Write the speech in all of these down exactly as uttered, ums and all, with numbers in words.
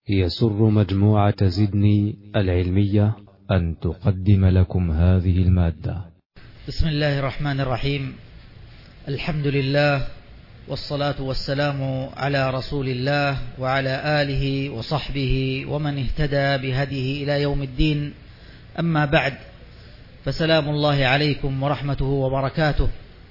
يسر مجموعة زدني العلمية أن تقدم لكم هذه المادة. بسم الله الرحمن الرحيم. الحمد لله والصلاة والسلام على رسول الله وعلى آله وصحبه ومن اهتدى بهديه إلى يوم الدين. أما بعد، فسلام الله عليكم ورحمته وبركاته.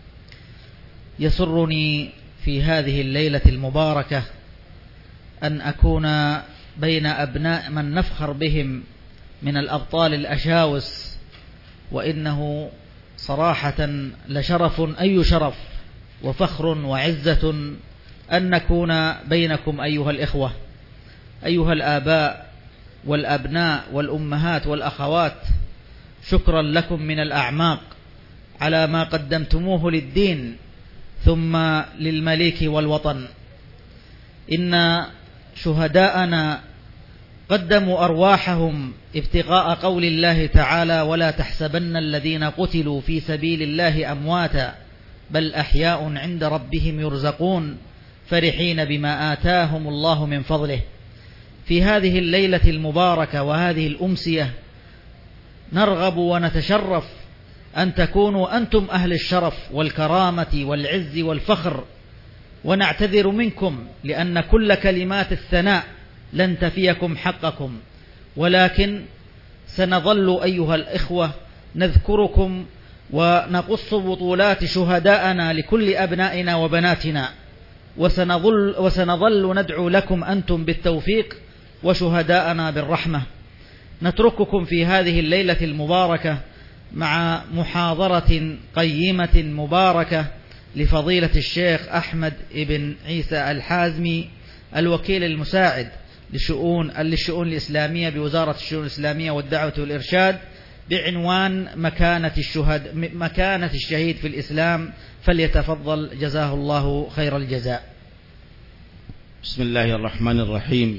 يسرني في هذه الليلة المباركة أن أكون بين أبناء من نفخر بهم من الأبطال الأشاوس، وإنه صراحة لشرف أي شرف وفخر وعزة أن نكون بينكم أيها الإخوة، أيها الآباء والأبناء والأمهات والأخوات. شكرا لكم من الأعماق على ما قدمتموه للدين ثم للمليك والوطن. إن شهداءنا قدموا أرواحهم ابتغاء قول الله تعالى: ولا تحسبن الذين قتلوا في سبيل الله أمواتا بل أحياء عند ربهم يرزقون فرحين بما آتاهم الله من فضله. في هذه الليلة المباركة وهذه الأمسية نرغب ونتشرف أن تكونوا أنتم أهل الشرف والكرامة والعز والفخر، ونعتذر منكم لأن كل كلمات الثناء لن تفيكم حقكم، ولكن سنظل أيها الإخوة نذكركم ونقص بطولات شهداءنا لكل أبنائنا وبناتنا، وسنظل, وسنظل ندعو لكم أنتم بالتوفيق وشهداءنا بالرحمة. نترككم في هذه الليلة المباركة مع محاضرة قيمة مباركة لفضيلة الشيخ أحمد بن عيسى الحازمي، الوكيل المساعد لشؤون للشؤون الإسلامية بوزارة الشؤون الإسلامية والدعوة والإرشاد، بعنوان مكانة الشهد مكانة الشهيد في الإسلام. فليتفضل جزاه الله خير الجزاء. بسم الله الرحمن الرحيم.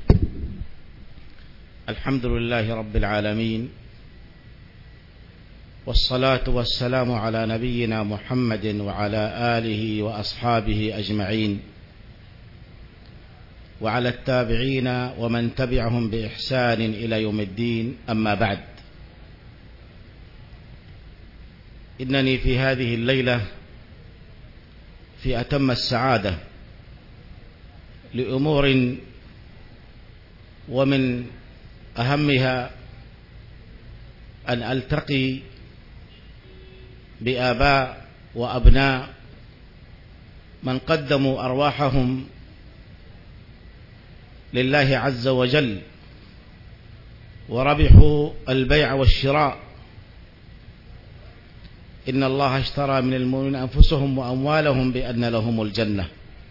الحمد لله رب العالمين، والصلاة والسلام على نبينا محمد وعلى آله وأصحابه أجمعين، وعلى التابعين ومن تبعهم بإحسان إلى يوم الدين. أما بعد، إنني في هذه الليلة في أتم السعادة لأمور، ومن أهمها أن ألتقي بآباء وأبناء من قدموا أرواحهم لله عز وجل وربحوا البيع والشراء. إن الله اشترى من المؤمنين أنفسهم وأموالهم بأن لهم الجنة.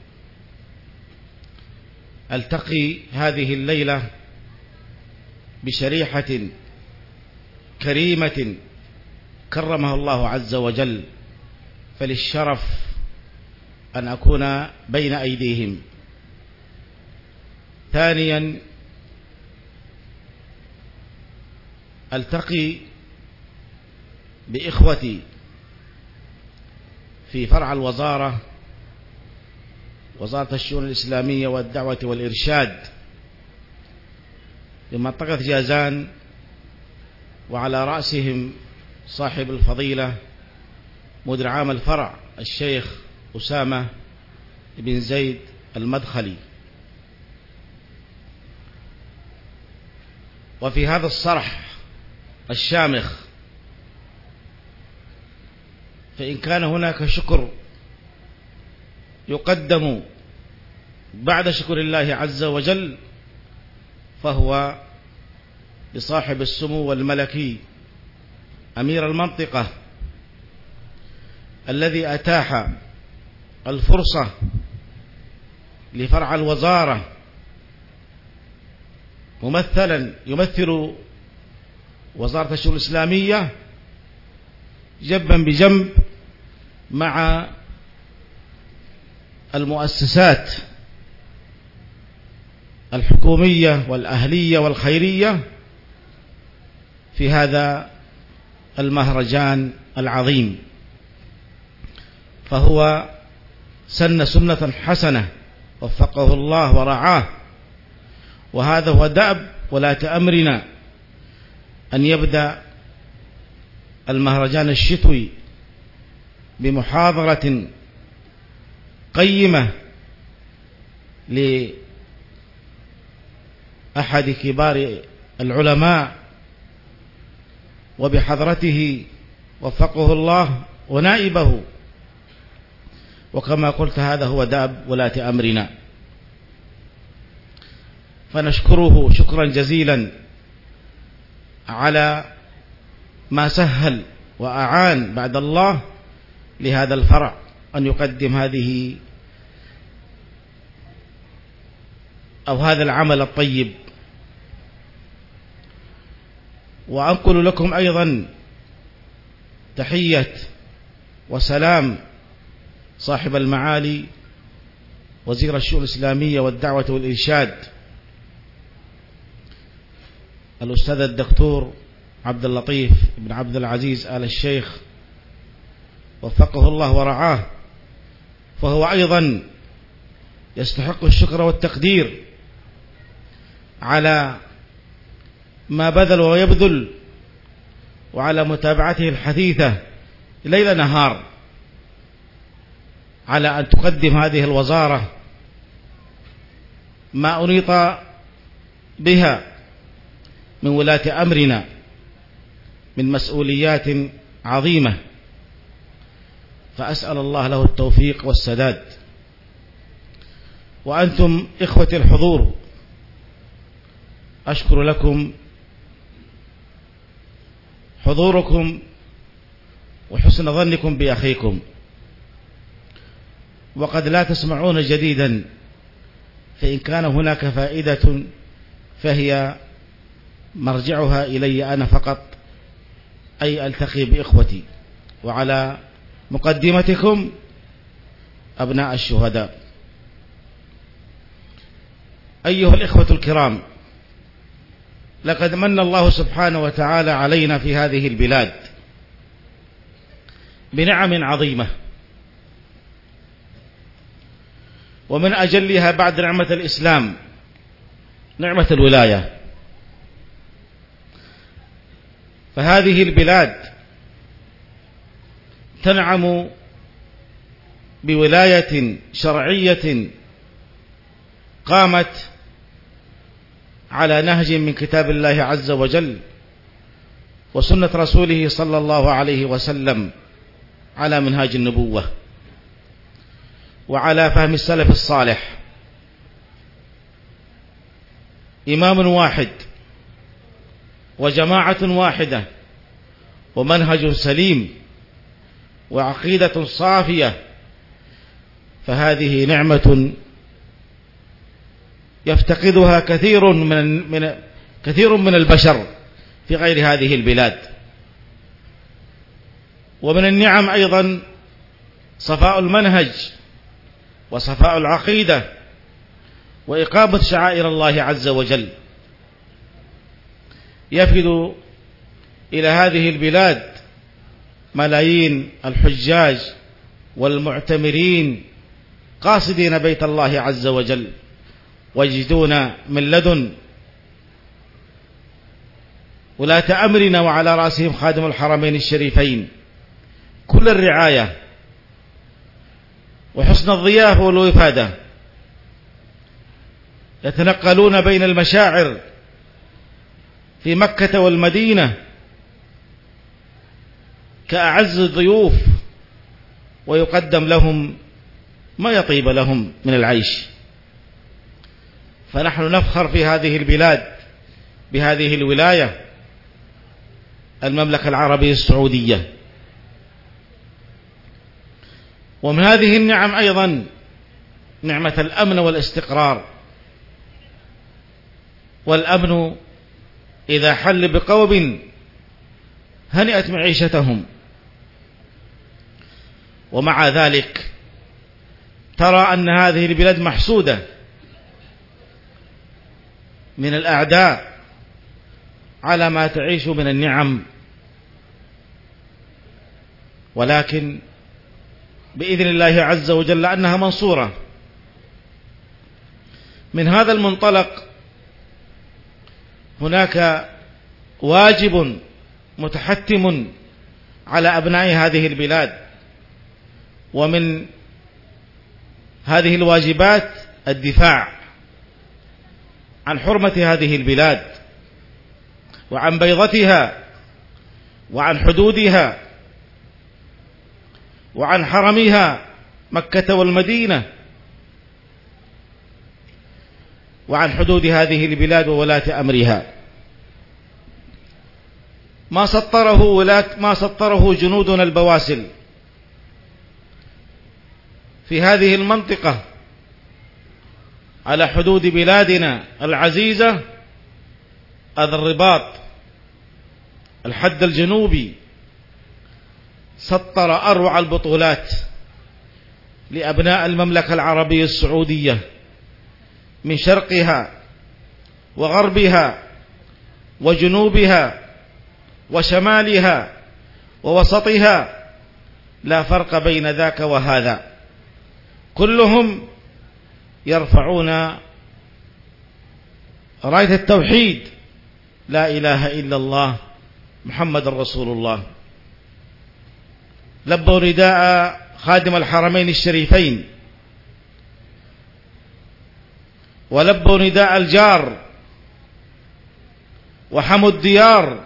ألتقي هذه الليلة بشريحة كريمة كرمها الله عز وجل، فللشرف أن أكون بين أيديهم. ثانيا، ألتقي بإخوتي في فرع الوزارة، وزارة الشؤون الإسلامية والدعوة والإرشاد بمنطقة جازان، وعلى رأسهم صاحب الفضيلة مدير عام الفرع الشيخ أسامة بن زيد المدخلي. وفي هذا الصرح الشامخ فإن كان هناك شكر يقدم بعد شكر الله عز وجل فهو لصاحب السمو والملكي أمير المنطقة الذي أتاح الفرصة لفرع الوزارة ممثلا يمثل وزارة الشؤون الإسلامية جنبا بجنب مع المؤسسات الحكومية والأهلية والخيرية في هذا المهرجان العظيم. فهو سن سنة حسنة وفقه الله ورعاه، وهذا هو دأب ولاة أمرنا أن يبدأ المهرجان الشتوي بمحاضرة قيمة لأحد كبار العلماء وبحضرته وفقه الله ونائبه، وكما قلت هذا هو دأب ولاة أمرنا، فنشكره شكرا جزيلا على ما سهل وأعان بعد الله لهذا الفرع أن يقدم هذه أو هذا العمل الطيب. وأنقل لكم أيضا تحية وسلام صاحب المعالي وزير الشؤون الإسلامية والدعوة والإرشاد الأستاذ الدكتور عبد اللطيف بن عبد العزيز آل الشيخ وفقه الله ورعاه، فهو أيضا يستحق الشكر والتقدير على ما بذل ويبذل وعلى متابعته الحثيثة ليل نهار على أن تقدم هذه الوزارة ما أنيط بها من ولاة أمرنا من مسؤوليات عظيمة، فأسأل الله له التوفيق والسداد. وأنتم إخوة الحضور أشكر لكم حضوركم وحسن ظنكم بأخيكم، وقد لا تسمعون جديدا، فإن كان هناك فائدة فهي مرجعها إلي أنا فقط، أي ألتقي بإخوتي، وعلى مقدمتكم أبناء الشهداء. أيها الإخوة الكرام، لقد من الله سبحانه وتعالى علينا في هذه البلاد بنعم عظيمة، ومن أجلها بعد نعمة الإسلام نعمة الولاية. فهذه البلاد تنعم بولاية شرعية قامت على نهج من كتاب الله عز وجل وسنة رسوله صلى الله عليه وسلم على منهاج النبوة وعلى فهم السلف الصالح. إمام واحد وجماعة واحدة ومنهج سليم وعقيدة صافية، فهذه نعمة يفتقدها كثير من من كثير من البشر في غير هذه البلاد. ومن النعم أيضا صفاء المنهج وصفاء العقيدة وإقامة شعائر الله عز وجل. يفد إلى هذه البلاد ملايين الحجاج والمعتمرين قاصدين بيت الله عز وجل، ويجدون من لدن ولاة أمرنا وعلى رأسهم خادم الحرمين الشريفين كل الرعاية وحسن الضيافة والوفادة. يتنقلون بين المشاعر في مكة والمدينة كأعز الضيوف، ويقدم لهم ما يطيب لهم من العيش. فنحن نفخر في هذه البلاد بهذه الولاية المملكة العربية السعودية. ومن هذه النعم أيضا نعمة الأمن والاستقرار. والأمن إذا حل بقوم هنئت معيشتهم، ومع ذلك ترى أن هذه البلاد محسودة من الأعداء على ما تعيش من النعم، ولكن بإذن الله عز وجل أنها منصورة. من هذا المنطلق هناك واجب متحتم على أبناء هذه البلاد، ومن هذه الواجبات الدفاع عن حرمة هذه البلاد وعن بيضتها وعن حدودها وعن حرمها مكة والمدينة وعن حدود هذه البلاد وولاة أمرها. ما سطره ولاة ما سطره جنودنا البواسل في هذه المنطقة على حدود بلادنا العزيزة، هذا الرباط الحد الجنوبي سطر أروع البطولات لأبناء المملكة العربية السعودية من شرقها وغربها وجنوبها وشمالها ووسطها، لا فرق بين ذاك وهذا، كلهم يرفعون راية التوحيد، لا إله إلا الله محمد رسول الله. لبوا رداء خادم الحرمين الشريفين، ولبوا نداء الجار، وحموا الديار،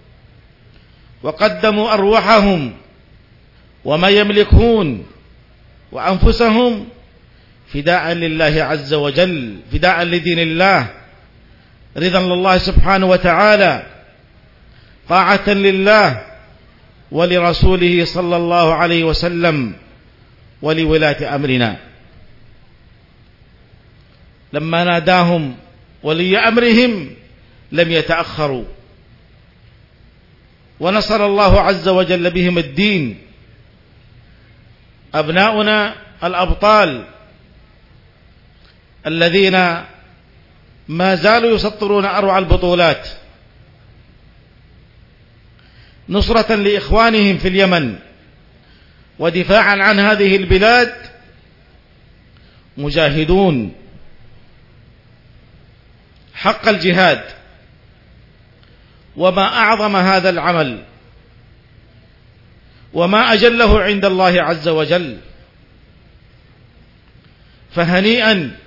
وقدموا أرواحهم وما يملكون وأنفسهم فداء لله عز وجل، فداء لدين الله، رضا لله سبحانه وتعالى، طاعة لله ولرسوله صلى الله عليه وسلم ولولاة أمرنا. لما ناداهم ولي أمرهم لم يتأخروا، ونصر الله عز وجل بهم الدين. أبناؤنا الأبطال الذين ما زالوا يسطرون أروع البطولات نصرة لإخوانهم في اليمن ودفاعا عن هذه البلاد، مجاهدون حق الجهاد. وما أعظم هذا العمل وما أجله عند الله عز وجل. فهنيئا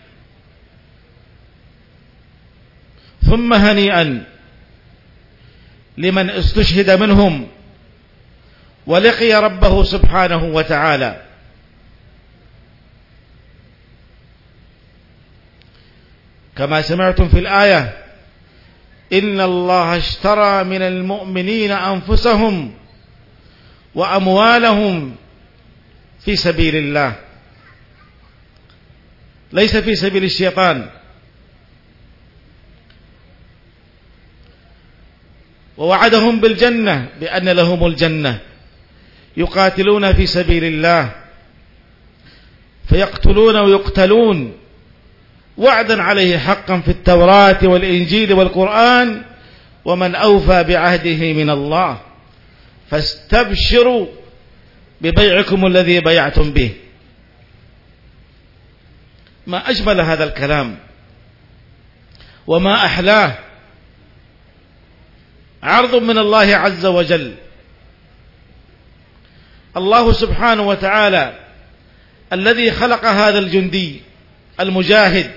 ثم هنيئا لمن استشهد منهم ولقي ربه سبحانه وتعالى. كما سمعتم في الآية: إن الله اشترى من المؤمنين أنفسهم وأموالهم في سبيل الله، ليس في سبيل الشيطان. ووعدهم بالجنة بأن لهم الجنة، يقاتلون في سبيل الله فيقتلون ويقتلون، وعدا عليه حقا في التوراة والإنجيل والقرآن، ومن أوفى بعهده من الله، فاستبشروا ببيعكم الذي بيعتم به. ما أجمل هذا الكلام وما أحلاه، عرض من الله عز وجل. الله سبحانه وتعالى الذي خلق هذا الجندي المجاهد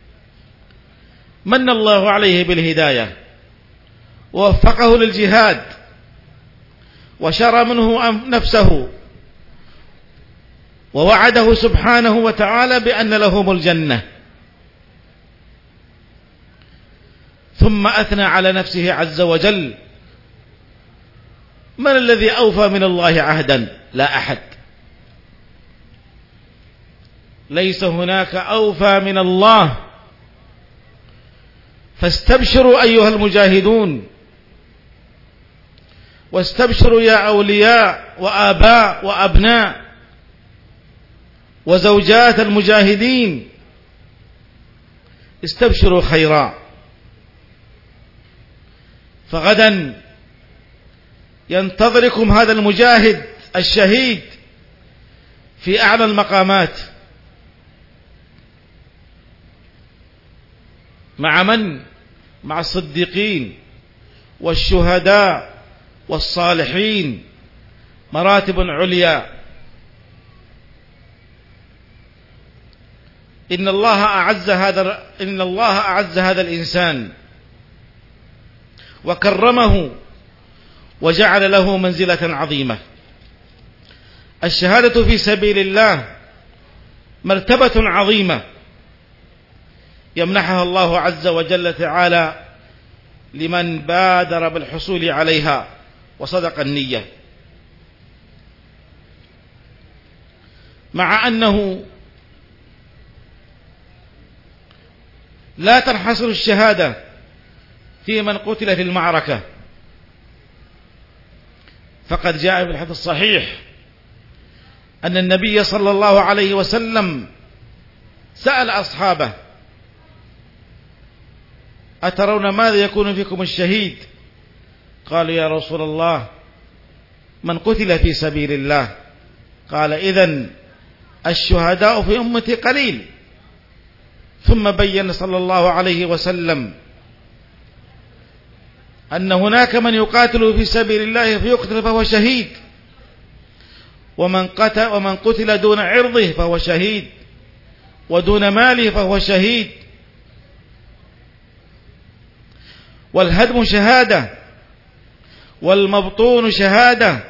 من الله عليه بالهداية ووفقه للجهاد، وشرى منه نفسه، ووعده سبحانه وتعالى بأن لهم الجنة، ثم أثنى على نفسه عز وجل: من الذي أوفى من الله عهدا؟ لا أحد، ليس هناك أوفى من الله. فاستبشروا أيها المجاهدون، واستبشروا يا أولياء وآباء وأبناء وزوجات المجاهدين، استبشروا خيرا، فغدا ينتظركم هذا المجاهد الشهيد في أعلى المقامات، مع من؟ مع الصديقين والشهداء والصالحين مراتب عليا. إن الله أعز هذا إن الله أعز هذا الإنسان وكرمه وجعل له منزلة عظيمة. الشهادة في سبيل الله مرتبة عظيمة يمنحها الله عز وجل تعالى لمن بادر بالحصول عليها وصدق النية، مع أنه لا تنحصر الشهادة في من قتل في المعركة، فقد جاء في الحديث الصحيح أن النبي صلى الله عليه وسلم سأل أصحابه: أترون ماذا يكون فيكم الشهيد؟ قالوا: يا رسول الله من قتل في سبيل الله. قال: إذن الشهداء في أمتي قليل. ثم بين صلى الله عليه وسلم أن هناك من يقاتل في سبيل الله فيقتل فهو شهيد، ومن قتل, ومن قتل دون عرضه فهو شهيد، ودون ماله فهو شهيد. والهدم شهادة، والمبطون شهادة،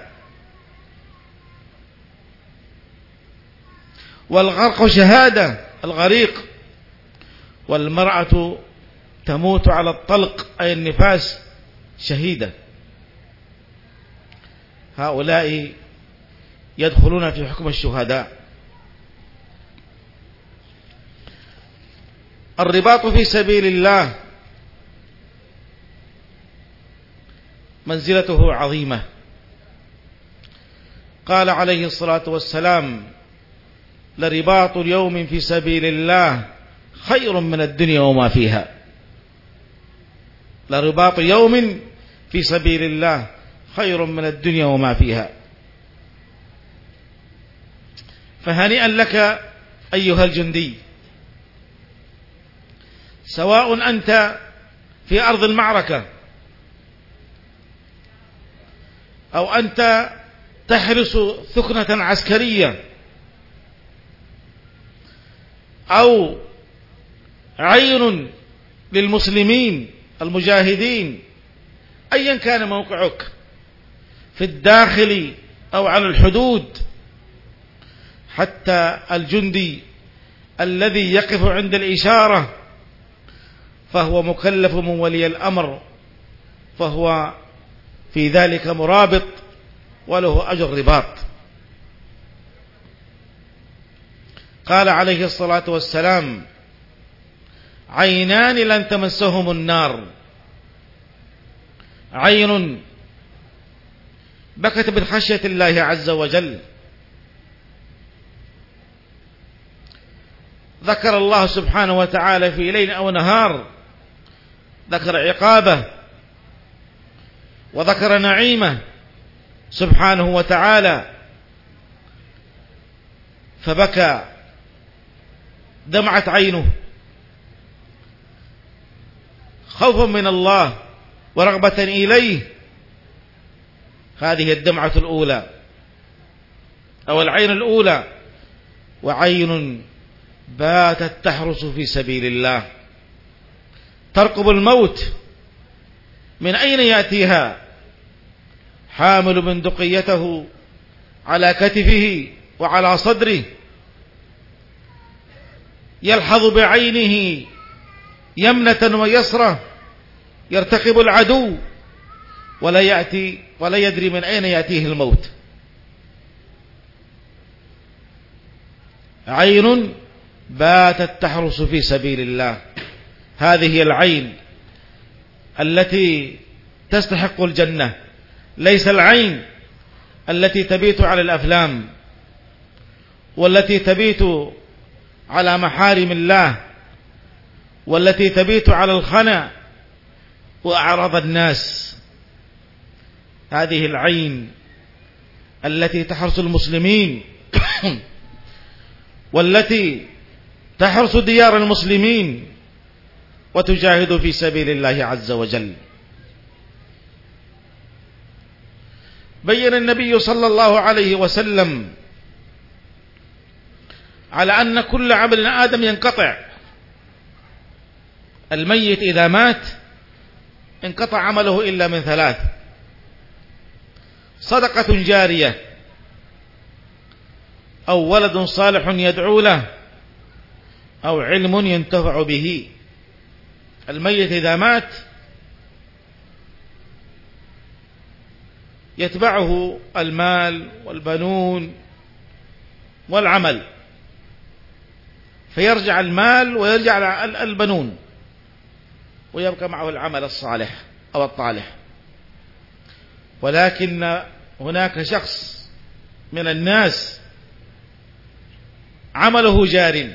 والغرق شهادة، الغريق. والمرأة تموت على الطلق أي النفاس شهيدة. هؤلاء يدخلون في حكم الشهداء. الرباط في سبيل الله منزلته عظيمة. قال عليه الصلاة والسلام: لرباط اليوم في سبيل الله خير من الدنيا وما فيها. لرباط يوم في سبيل الله خير من الدنيا وما فيها. فهنيئا لك أيها الجندي، سواء أنت في أرض المعركة أو أنت تحرس ثكنة عسكرية أو عين للمسلمين المجاهدين، أيا كان موقعك في الداخل أو على الحدود، حتى الجندي الذي يقف عند الإشارة فهو مكلف من ولي الأمر، فهو في ذلك مرابط وله أجر رباط. قال عليه الصلاة والسلام: عينان لن تمسهم النار، عين بكت من خشية الله عز وجل. ذكر الله سبحانه وتعالى في ليل أو نهار، ذكر عقابه وذكر نعيمه سبحانه وتعالى، فبكى، دمعت عينه خوفا من الله ورغبة إليه. هذه الدمعة الأولى أو العين الأولى. وعين باتت تحرس في سبيل الله، ترقب الموت من أين يأتيها، حامل بندقيته على كتفه وعلى صدره، يلحظ بعينه يمنة ويسرة، يرتقب العدو ولا يأتي ولا يدري من أين يأتيه الموت. عين باتت تحرس في سبيل الله. هذه العين التي تستحق الجنة، ليس العين التي تبيت على الأفلام والتي تبيت على محارم الله والتي تبيت على الخنا وأعراض الناس. هذه العين التي تحرس المسلمين والتي تحرس ديار المسلمين وتجاهدوا في سبيل الله عز وجل. بين النبي صلى الله عليه وسلم على أن كل عمل آدم ينقطع. الميت إذا مات انقطع عمله إلا من ثلاث: صدقة جارية، أو ولد صالح يدعو له، أو علم ينتفع به. الميت إذا مات يتبعه المال والبنون والعمل، فيرجع المال ويرجع البنون ويبقى معه العمل الصالح أو الطالح. ولكن هناك شخص من الناس عمله جار،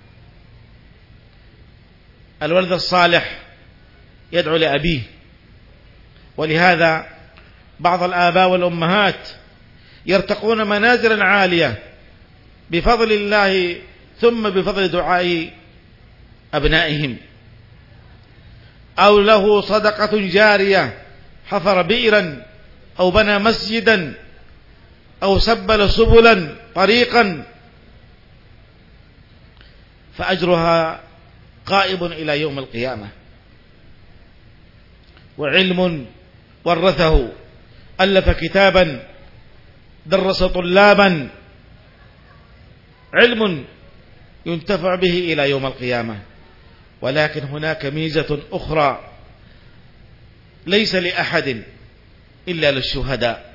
الولد الصالح يدعو لأبيه. ولهذا بعض الآباء والأمهات يرتقون منازلا عالية بفضل الله ثم بفضل دعاء أبنائهم. أو له صدقة جارية، حفر بئرا أو بنى مسجدا أو سبل سبلا طريقا، فأجرها قائم إلى يوم القيامة. وعلم ورثه، ألف كتابا درس طلابا، علم ينتفع به إلى يوم القيامة. ولكن هناك ميزة أخرى ليس لأحد إلا للشهداء.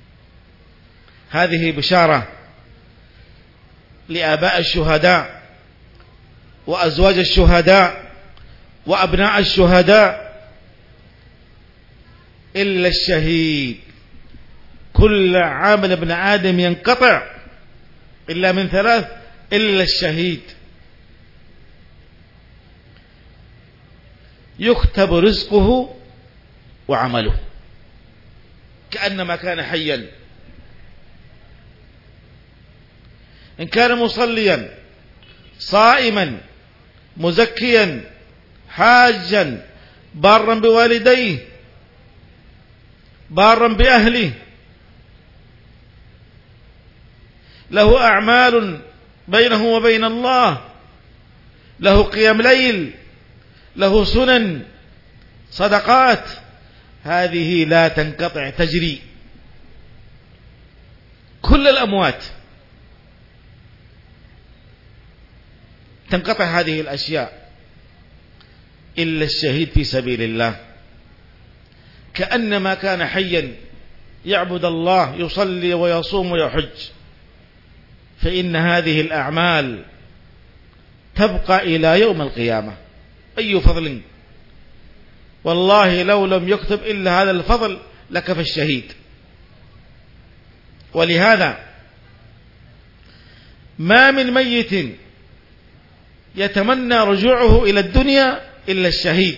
هذه بشارة لآباء الشهداء وأزواج الشهداء وأبناء الشهداء. إلا الشهيد، كل عمل ابن آدم ينقطع إلا من ثلاث: إلا الشهيد. يكتب رزقه وعمله كأنما كان حيا. إن كان مصليا صائما مزكيا حاجا بارا بوالديه بارا بأهله، له أعمال بينه وبين الله، له قيام ليل، له سنن صدقات، هذه لا تنقطع، تجري. كل الأموات تنقطع هذه الأشياء إلا الشهيد في سبيل الله، كأنما كان حيا يعبد الله، يصلي ويصوم ويحج. فإن هذه الأعمال تبقى إلى يوم القيامة. أي فضل! والله لو لم يكتب إلا هذا الفضل لكفى الشهيد. ولهذا ما من ميت يتمنى رجوعه إلى الدنيا إلا الشهيد،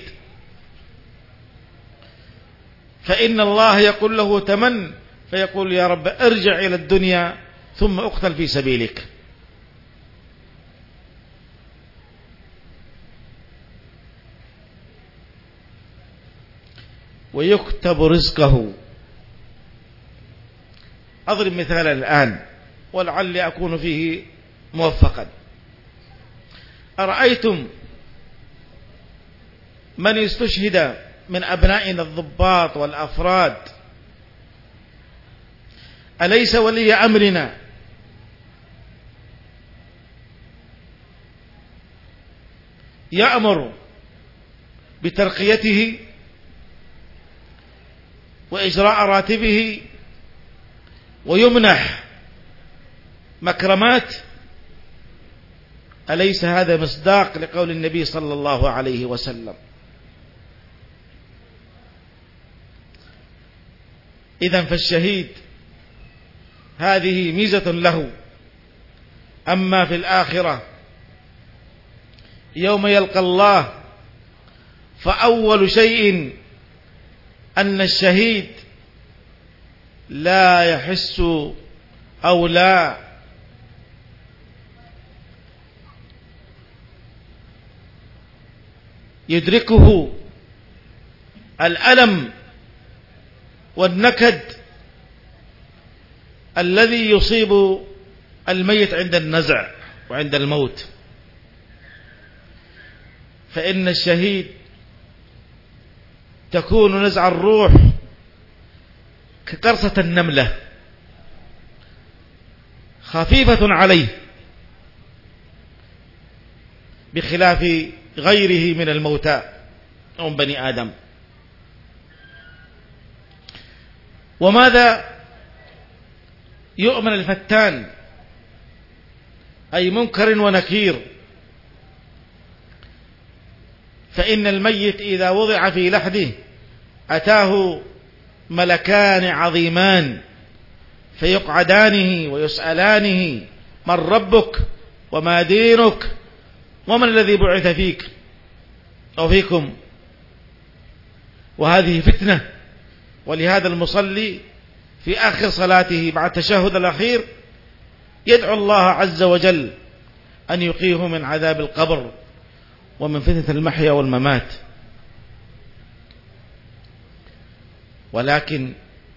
فإن الله يقول له تمن، فيقول يا رب ارجع إلى الدنيا ثم اقتل في سبيلك. ويكتب رزقه. أضرب مثالا الآن ولعلي أكون فيه موفقا. أرأيتم من استشهد من أبنائنا الضباط والأفراد، أليس ولي أمرنا يأمر بترقيته وإجراء راتبه ويمنح مكرمات؟ أليس هذا مصداق لقول النبي صلى الله عليه وسلم؟ إذن فالشهيد هذه ميزة له. أما في الآخرة يوم يلقى الله، فأول شيء أن الشهيد لا يحس أو لا يدركه الألم والنكد الذي يصيب الميت عند النزع وعند الموت. فإن الشهيد تكون نزع الروح كقرصة النملة خفيفة عليه، بخلاف غيره من الموتى أو بني آدم. وماذا يؤمن الفتان أي منكر ونكير؟ فإن الميت إذا وضع في لحده أتاه ملكان عظيمان فيقعدانه ويسألانه: من ربك وما دينك ومن الذي بعث فيك أو فيكم؟ وهذه فتنة. ولهذا المصلي في آخر صلاته بعد التشهد الأخير يدعو الله عز وجل أن يقيه من عذاب القبر ومن فتنة المحيا والممات. ولكن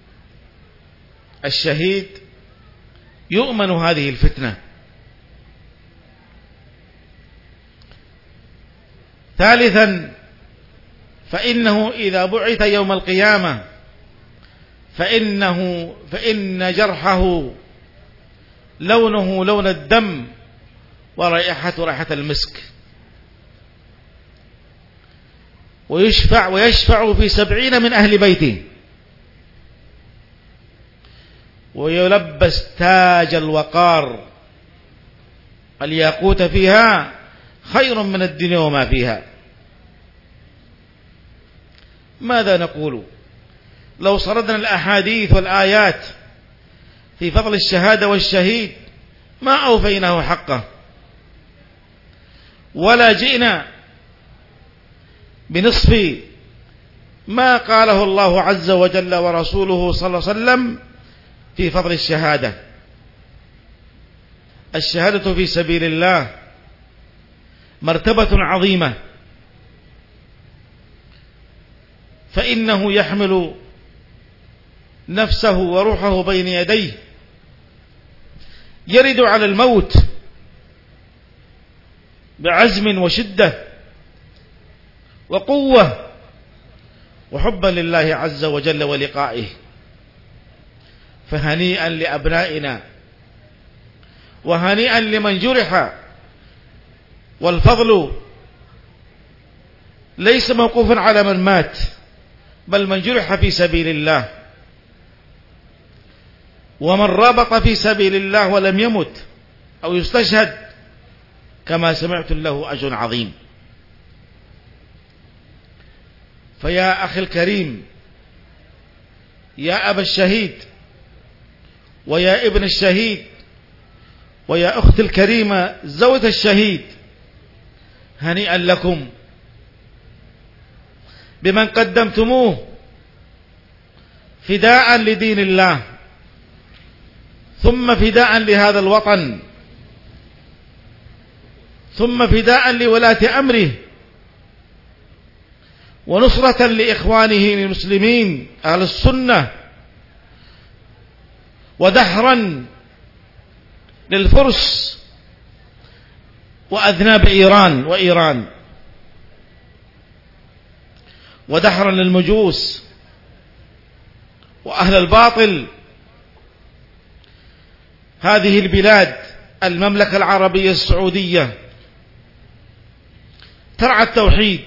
الشهيد يؤمن هذه الفتنة. ثالثا، فإنه إذا بعث يوم القيامة فإنه فإن جرحه لونه لون الدم ورائحة رائحة المسك، ويشفع ويشفع في سبعين من أهل بيته، ويلبس تاج الوقار، الياقوت فيها خير من الدنيا وما فيها. ماذا نقول لو صردنا الأحاديث والآيات في فضل الشهادة والشهيد؟ ما أوفيناه حقه، ولا جئنا بنصف ما قاله الله عز وجل ورسوله صلى الله عليه وسلم في فضل الشهادة. الشهادة في سبيل الله مرتبة عظيمة، فإنه يحمل نفسه وروحه بين يديه، يرد على الموت بعزم وشدة وقوة وحبا لله عز وجل ولقائه. فهنيئا لأبنائنا وهنيئا لمن جرح. والفضل ليس موقوفا على من مات، بل من جرح في سبيل الله. ومن رابط في سبيل الله ولم يمت أو يستشهد كما سمعت له أجر عظيم. فيا أخي الكريم، يا أبا الشهيد ويا ابن الشهيد ويا أخت الكريمة زوجة الشهيد، هنيئا لكم بمن قدمتموه فداء لدين الله، ثم فداء لهذا الوطن، ثم فداء لولاة أمره، ونصرة لإخوانه المسلمين أهل السنة، ودحرا للفرس وأذناب إيران وإيران، ودحرا للمجوس وأهل الباطل. هذه البلاد المملكة العربية السعودية ترعى التوحيد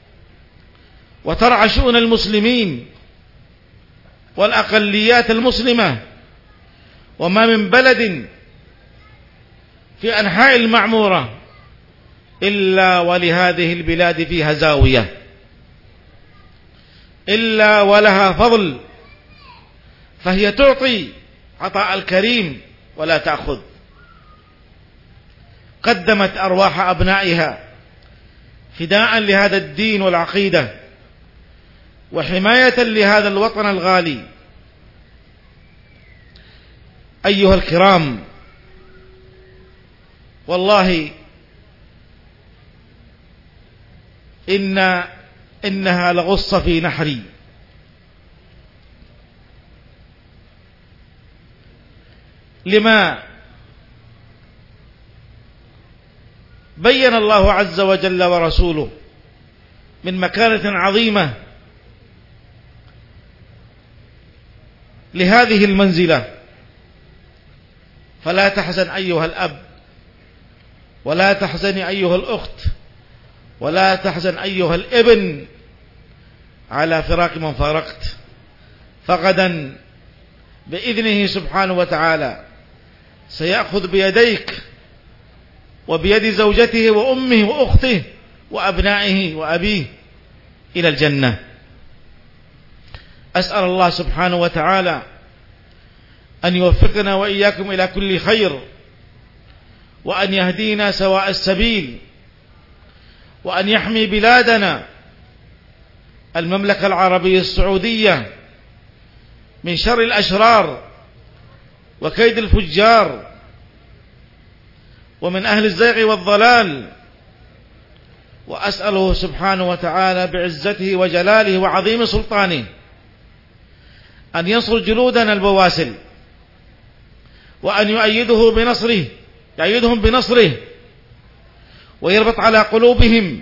وترعى شؤون المسلمين والأقليات المسلمة، وما من بلد في أنحاء المعمورة إلا ولهذه البلاد فيها زاوية، إلا ولها فضل، فهي تعطي عطاء الكريم ولا تأخذ. قدمت أرواح أبنائها فداء لهذا الدين والعقيدة وحماية لهذا الوطن الغالي. أيها الكرام، والله إن إنها لغصة في نحري. لما بين الله عز وجل ورسوله من مكانة عظيمة لهذه المنزلة. فلا تحزن أيها الأب، ولا تحزني أيها الأخت، ولا تحزن أيها الابن على فراق من فارقت، فغدا بإذنه سبحانه وتعالى سيأخذ بيديك وبيد زوجته وأمه وأخته وأبنائه وأبيه إلى الجنة. أسأل الله سبحانه وتعالى أن يوفقنا وإياكم إلى كل خير، وأن يهدينا سواء السبيل، وأن يحمي بلادنا المملكة العربية السعودية من شر الأشرار وكيد الفجار ومن أهل الزيغ والضلال. وأسأله سبحانه وتعالى بعزته وجلاله وعظيم سلطانه أن ينصر جنودنا البواسل، وأن يؤيده بنصره يؤيدهم بنصره ويربط على قلوبهم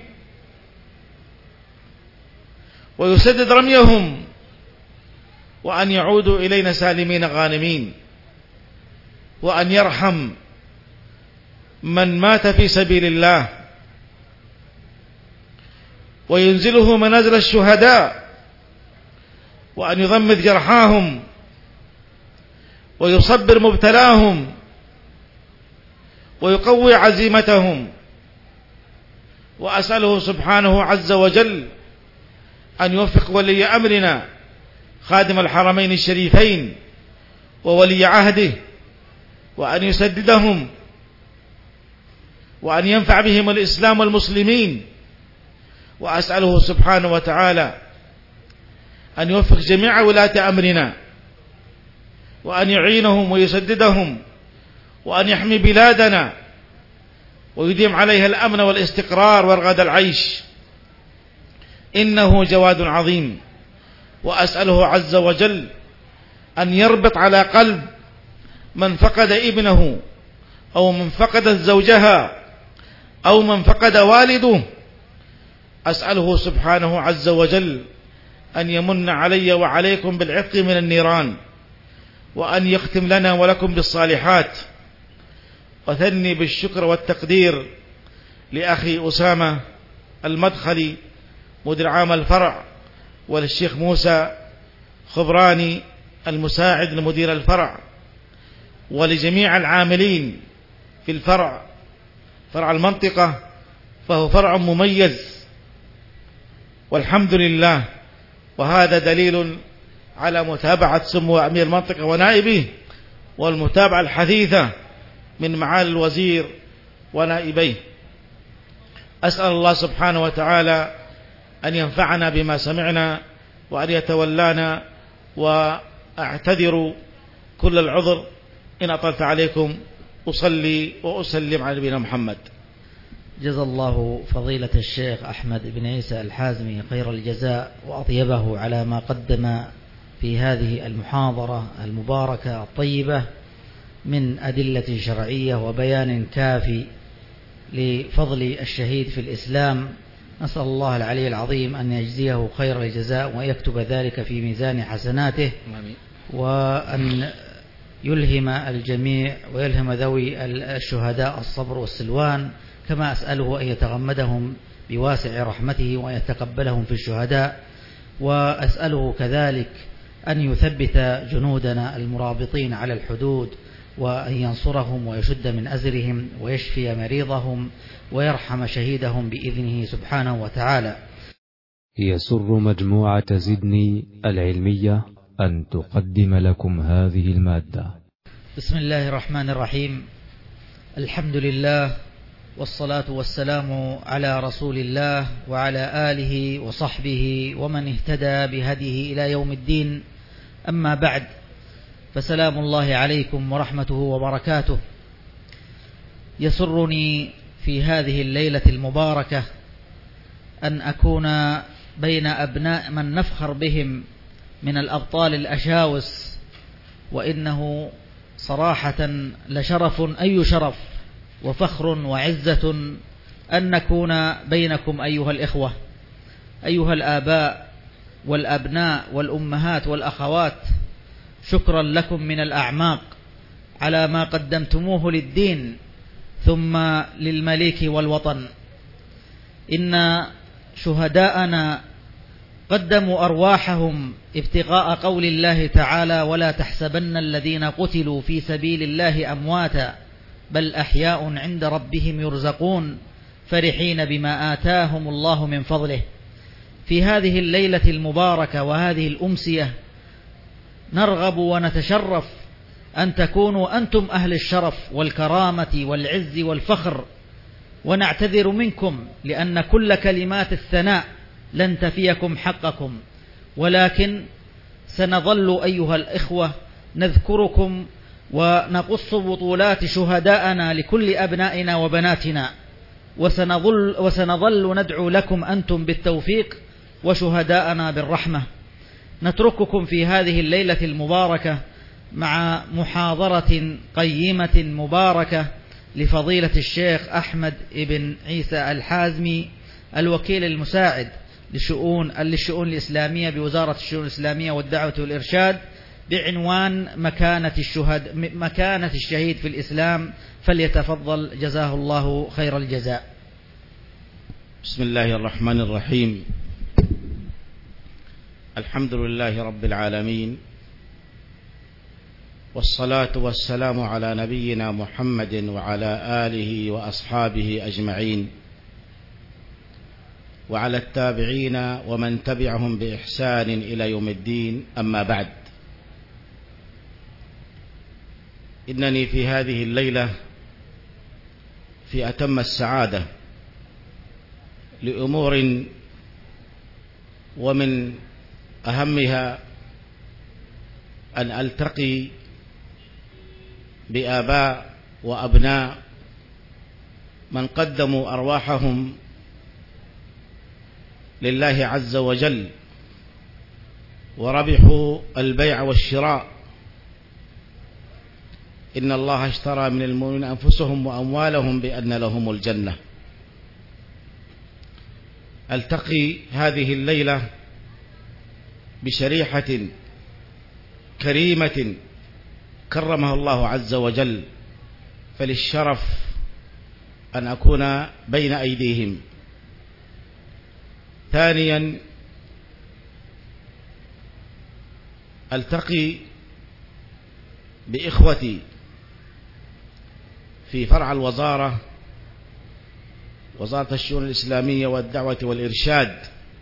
ويسدد رميهم، وأن يعودوا إلينا سالمين غانمين، وأن يرحم من مات في سبيل الله وينزله منازل الشهداء، وأن يضمد جرحاهم ويصبر مبتلاهم ويقوي عزيمتهم. وأسأله سبحانه عز وجل أن يوفق ولي أمرنا خادم الحرمين الشريفين وولي عهده، وأن يسددهم، وأن ينفع بهم الإسلام والمسلمين. وأسأله سبحانه وتعالى أن يوفق جميع ولاة أمرنا، وأن يعينهم ويسددهم، وأن يحمي بلادنا ويديم عليها الأمن والاستقرار ورغد العيش، إنه جواد عظيم. وأسأله عز وجل أن يربط على قلب من فقد ابنه أو من فقدت زوجها أو من فقد والده. أسأله سبحانه عز وجل أن يمن علي وعليكم بالعتق من النيران، وأن يختم لنا ولكم بالصالحات. وثني بالشكر والتقدير لأخي أسامة المدخلي مدير عام الفرع، وللشيخ موسى خبراني المساعد لمدير الفرع، ولجميع العاملين في الفرع فرع المنطقة، فهو فرع مميز والحمد لله. وهذا دليل على متابعة سمو أمير المنطقة ونائبه، والمتابعة الحثيثة من معالي الوزير ونائبيه. أسأل الله سبحانه وتعالى أن ينفعنا بما سمعنا وأن يتولانا، وأعتذر كل العذر إن أطلت عليكم. أصلي وأسلم على نبينا محمد. جزا الله فضيلة الشيخ أحمد بن عيسى الحازمي خير الجزاء وأطيبه على ما قدم في هذه المحاضرة المباركة الطيبة من أدلة شرعية وبيان كافي لفضل الشهيد في الإسلام. نسأل الله العلي العظيم أن يجزيه خير الجزاء ويكتب ذلك في ميزان حسناته، وأن يلهم الجميع ويلهم ذوي الشهداء الصبر والسلوان، كما أسأله أن يتغمدهم بواسع رحمته وأن يتقبلهم في الشهداء. وأسأله كذلك أن يثبت جنودنا المرابطين على الحدود، وأن ينصرهم ويشد من أزرهم ويشفي مريضهم ويرحم شهيدهم بإذنه سبحانه وتعالى. يسر مجموعة زدني العلمية أن تقدم لكم هذه المادة. بسم الله الرحمن الرحيم. الحمد لله والصلاة والسلام على رسول الله وعلى آله وصحبه ومن اهتدى بهديه إلى يوم الدين. أما بعد، فسلام الله عليكم ورحمته وبركاته. يسرني في هذه الليلة المباركة أن أكون بين أبناء من نفخر بهم من الأبطال الأشاوس، وإنه صراحة لشرف أي شرف وفخر وعزة أن نكون بينكم أيها الإخوة، أيها الآباء والأبناء والأمهات والأخوات. شكرا لكم من الأعماق على ما قدمتموه للدين ثم للمليك والوطن. إن شهداءنا قدموا أرواحهم ابتغاء قول الله تعالى: ولا تحسبن الذين قتلوا في سبيل الله أمواتا بل أحياء عند ربهم يرزقون فرحين بما آتاهم الله من فضله. في هذه الليلة المباركة وهذه الأمسية نرغب ونتشرف أن تكونوا أنتم أهل الشرف والكرامة والعز والفخر، ونعتذر منكم لأن كل كلمات الثناء لن تفيكم حقكم، ولكن سنظل أيها الإخوة نذكركم ونقص بطولات شهداءنا لكل أبنائنا وبناتنا، وسنظل, وسنظل ندعو لكم أنتم بالتوفيق وشهداءنا بالرحمة. نترككم في هذه الليلة المباركة مع محاضرة قيمة مباركة لفضيلة الشيخ أحمد بن عيسى الحازمي الوكيل المساعد لشؤون للشؤون الإسلامية بوزارة الشؤون الإسلامية والدعوة والإرشاد، بعنوان مكانة الشهد مكانة الشهيد في الإسلام. فليتفضل جزاه الله خير الجزاء. بسم الله الرحمن الرحيم. الحمد لله رب العالمين، والصلاة والسلام على نبينا محمد وعلى آله وأصحابه أجمعين، وعلى التابعين ومن تبعهم بإحسان إلى يوم الدين. أما بعد، إنني في هذه الليلة في أتم السعادة لأمور، ومن أهمها أن ألتقي بآباء وأبناء من قدموا أرواحهم لله عز وجل وربحوا البيع والشراء. إن الله اشترى من المؤمنين أنفسهم وأموالهم بأن لهم الجنة. ألتقي هذه الليلة بشريحة كريمة كرمها الله عز وجل، فللشرف أن أكون بين أيديهم. ثانيا، ألتقي بإخوتي في فرع الوزارة، وزارة الشؤون الإسلامية والدعوة والإرشاد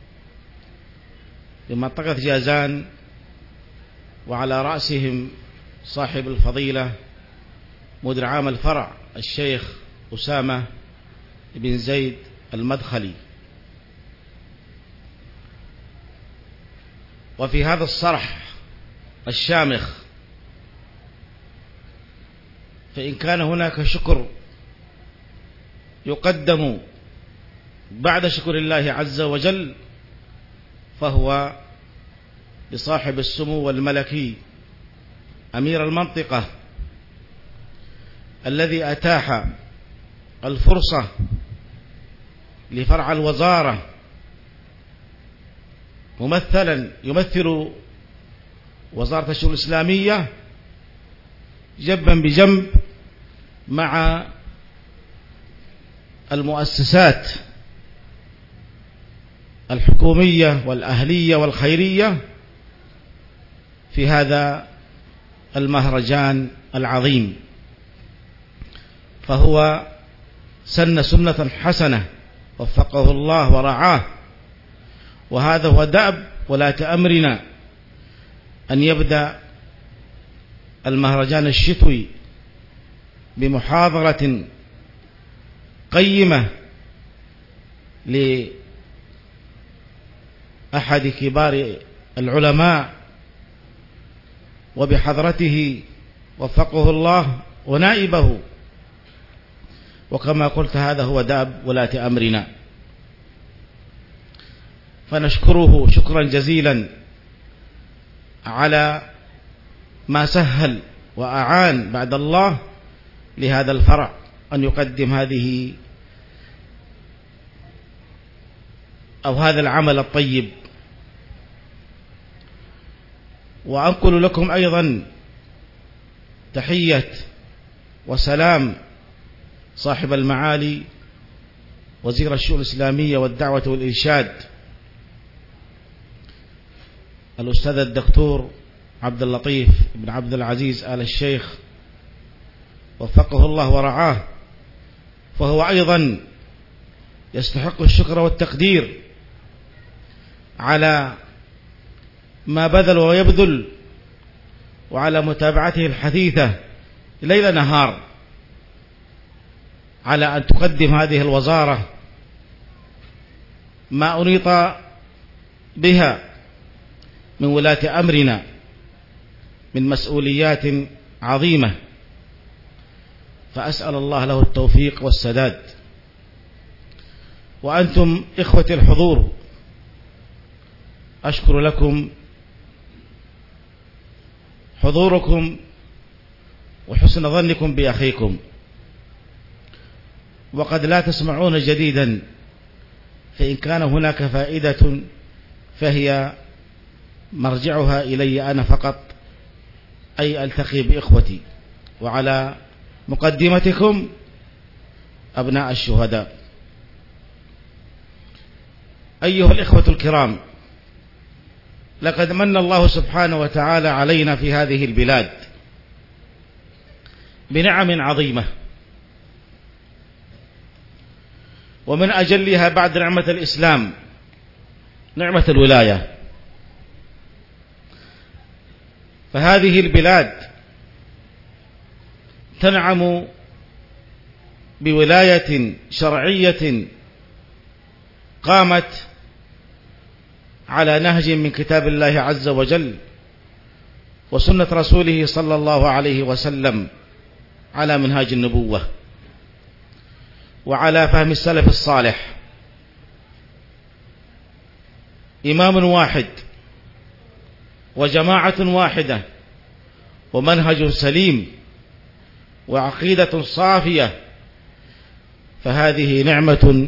بمنطقة جازان، وعلى رأسهم صاحب الفضيلة مدير عام الفرع الشيخ أسامة بن زيد المدخلي. وفي هذا الصرح الشامخ فإن كان هناك شكر يقدم بعد شكر الله عز وجل فهو لصاحب السمو والملكي أمير المنطقة الذي أتاح الفرصة لفرع الوزارة ممثلا يمثل وزارة الشؤون الإسلامية جنبا بجنب مع المؤسسات الحكومية والأهلية والخيرية في هذا المهرجان العظيم. فهو سن سنة حسنة وفقه الله ورعاه، وهذا هو دأب ولاة أمرنا أن يبدأ المهرجان الشتوي بمحاضرة قيمة لأحد كبار العلماء وبحضرته وفقه الله ونائبه، وكما قلت هذا هو دأب ولاة أمرنا. فنشكره شكرا جزيلا على ما سهل وأعان بعد الله لهذا الفرع أن يقدم هذه أو هذا العمل الطيب. وأنقل لكم أيضا تحية وسلام صاحب المعالي وزير الشؤون الإسلامية والدعوة والإرشاد الأستاذ الدكتور عبد اللطيف بن عبد العزيز آل الشيخ وفقه الله ورعاه، فهو أيضا يستحق الشكر والتقدير على ما بذل ويبذل وعلى متابعته الحثيثة ليل نهار على أن تقدم هذه الوزارة ما أنيط بها من ولاة أمرنا من مسؤوليات عظيمة، فأسأل الله له التوفيق والسداد. وأنتم إخوة الحضور أشكر لكم حضوركم وحسن ظنكم بأخيكم، وقد لا تسمعون جديدا، فإن كان هناك فائدة فهي مرجعها إلي أنا فقط، أي ألتقي بإخوتي، وعلى مقدمتكم أبناء الشهداء. أيها الإخوة الكرام، لقد من الله سبحانه وتعالى علينا في هذه البلاد بنعم عظيمة، ومن أجلها بعد نعمة الإسلام نعمة الولاية. فهذه البلاد تنعم بولاية شرعية قامت على نهج من كتاب الله عز وجل وسنة رسوله صلى الله عليه وسلم على منهاج النبوة وعلى فهم السلف الصالح. إمام واحد وجماعة واحدة ومنهج سليم وعقيدة صافية، فهذه نعمة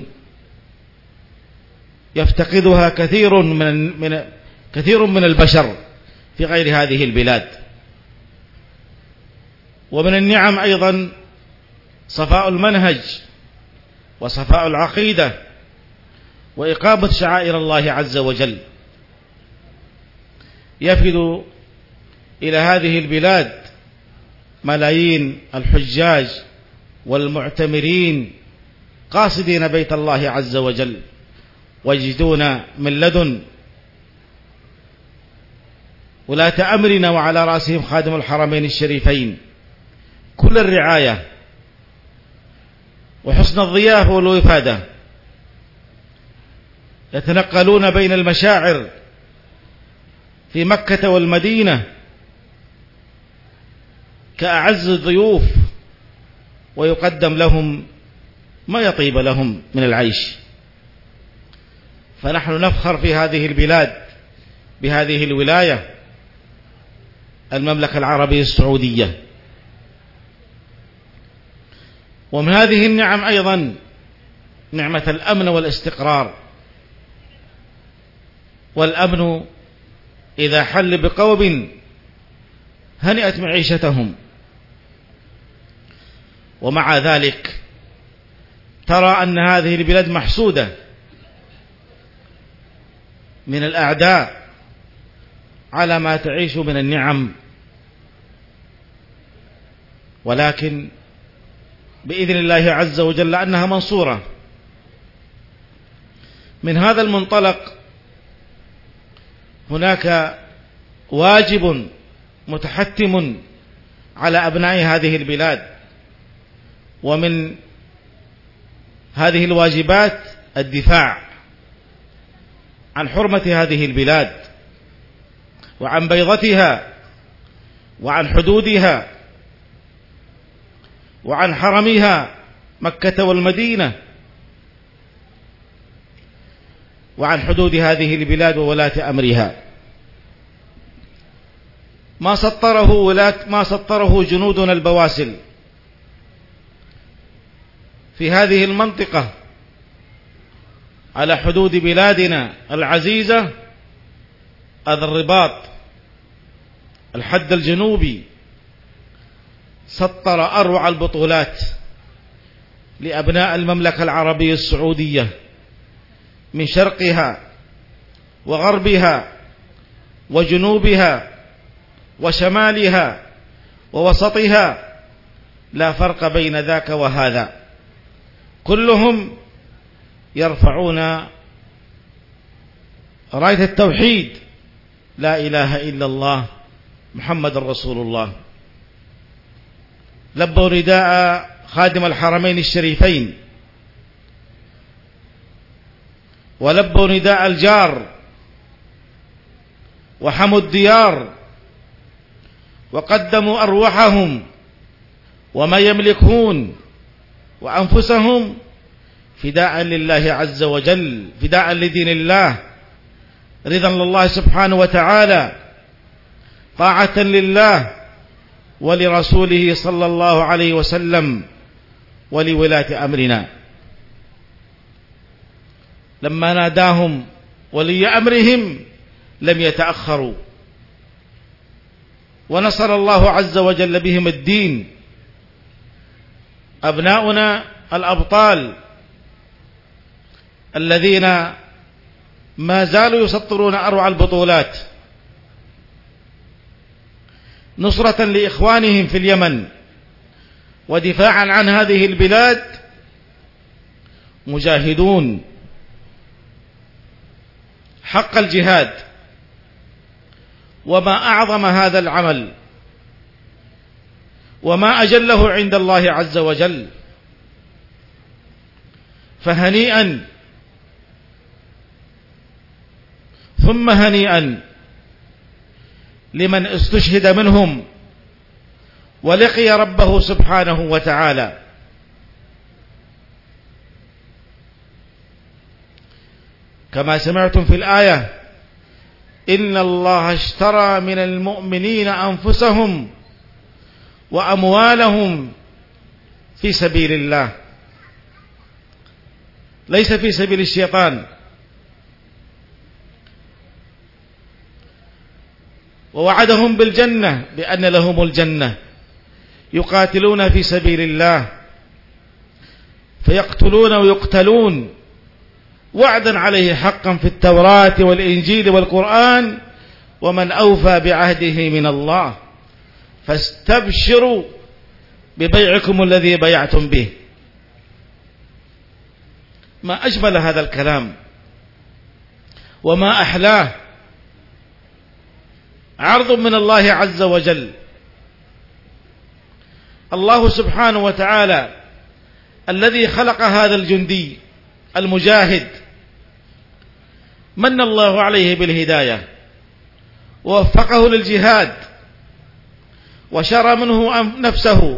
يفتقدها كثير من من كثير من البشر في غير هذه البلاد. ومن النعم أيضا صفاء المنهج وصفاء العقيدة وإقامة شعائر الله عز وجل. يفد إلى هذه البلاد ملايين الحجاج والمعتمرين قاصدين بيت الله عز وجل، ويجدون من لدن ولاة أمرنا وعلى رأسهم خادم الحرمين الشريفين كل الرعاية وحسن الضيافة والوفادة. يتنقلون بين المشاعر في مكة والمدينة كأعز الضيوف، ويقدم لهم ما يطيب لهم من العيش. فنحن نفخر في هذه البلاد بهذه الولاية المملكة العربية السعودية. ومن هذه النعم أيضا نعمة الأمن والاستقرار. والأمن إذا حل بقوم هنئت معيشتهم، ومع ذلك ترى أن هذه البلاد محسودة من الأعداء على ما تعيش من النعم، ولكن بإذن الله عز وجل أنها منصورة. من هذا المنطلق هناك واجب متحتم على أبناء هذه البلاد، ومن هذه الواجبات الدفاع عن حرمة هذه البلاد وعن بيضتها وعن حدودها وعن حرمها مكة والمدينة. وعن حدود هذه البلاد وولاة أمرها. ما سطره ولاة ما سطره جنودنا البواسل في هذه المنطقة على حدود بلادنا العزيزة، هذا الرباط الحد الجنوبي، سطر أروع البطولات لأبناء المملكة العربية السعودية من شرقها وغربها وجنوبها وشمالها ووسطها، لا فرق بين ذاك وهذا، كلهم يرفعون راية التوحيد، لا إله إلا الله محمد رسول الله. لبوا رداء خادم الحرمين الشريفين، ولبوا نداء الجار، وحموا الديار، وقدموا أرواحهم وما يملكون وأنفسهم فداء لله عز وجل، فداء لدين الله، رضا لله سبحانه وتعالى، طاعة لله ولرسوله صلى الله عليه وسلم ولولاة أمرنا. لما ناداهم ولي أمرهم لم يتأخروا، ونصر الله عز وجل بهم الدين. أبناؤنا الأبطال الذين ما زالوا يسطرون أروع البطولات نصرة لإخوانهم في اليمن ودفاعا عن هذه البلاد، مجاهدون حق الجهاد. وما أعظم هذا العمل وما أجله عند الله عز وجل. فهنيئا ثم هنيئا لمن استشهد منهم ولقي ربه سبحانه وتعالى. كما سمعتم في الآية: إن الله اشترى من المؤمنين أنفسهم وأموالهم في سبيل الله، ليس في سبيل الشيطان. ووعدهم بالجنة بأن لهم الجنة، يقاتلون في سبيل الله فيقتلون ويقتلون، وعدا عليه حقا في التوراة والإنجيل والقرآن، ومن أوفى بعهده من الله، فاستبشروا ببيعكم الذي بيعتم به. ما أجمل هذا الكلام وما أحلاه، عرض من الله عز وجل. الله سبحانه وتعالى الذي خلق هذا الجندي المجاهد من الله عليه بالهداية ووفقه للجهاد، وشرى منه نفسه،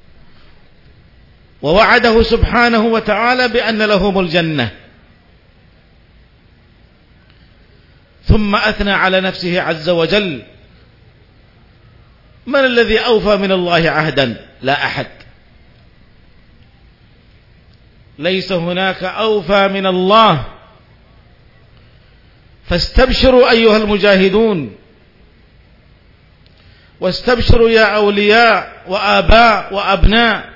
ووعده سبحانه وتعالى بأن لهم الجنة، ثم أثنى على نفسه عز وجل: من الذي أوفى من الله عهدا؟ لا أحد، ليس هناك أوفى من الله. فاستبشروا أيها المجاهدون، واستبشروا يا أولياء وآباء وأبناء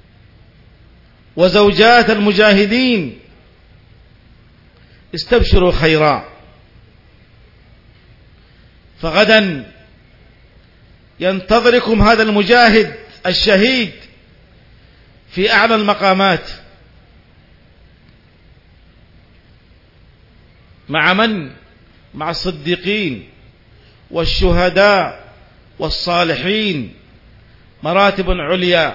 وزوجات المجاهدين، استبشروا خيرا، فغدا ينتظركم هذا المجاهد الشهيد في أعلى المقامات، مع من؟ مع الصديقين والشهداء والصالحين، مراتب عليا.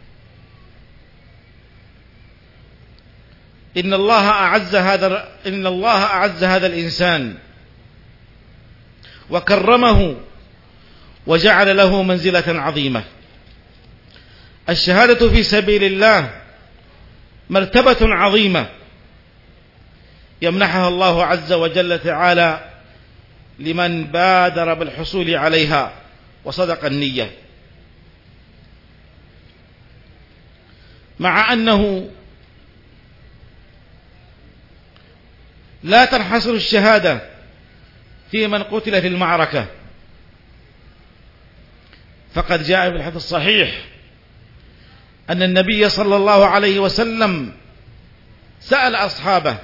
إن الله أعز هذا إن الله أعز هذا الإنسان وكرمه وجعل له منزلة عظيمة. الشهادة في سبيل الله مرتبة عظيمة يمنحها الله عز وجل تعالى لمن بادر بالحصول عليها وصدق النية. مع أنه لا تنحصر الشهادة في من قتل في المعركة، فقد جاء في الحديث الصحيح أن النبي صلى الله عليه وسلم سأل أصحابه: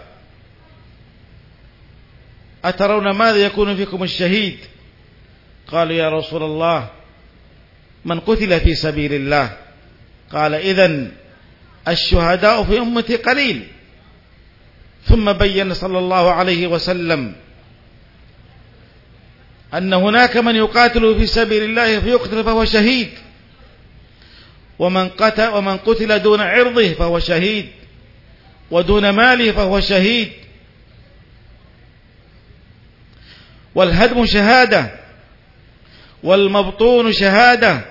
أترون ماذا يكون فيكم الشهيد؟ قالوا: يا رسول الله من قتل في سبيل الله. قال: إذن الشهداء في أمتي قليل. ثم بين صلى الله عليه وسلم أن هناك من يقاتل في سبيل الله فيقتل فهو شهيد، ومن قتل, ومن قتل دون عرضه فهو شهيد، ودون ماله فهو شهيد. والهدم شهادة، والمبطون شهادة،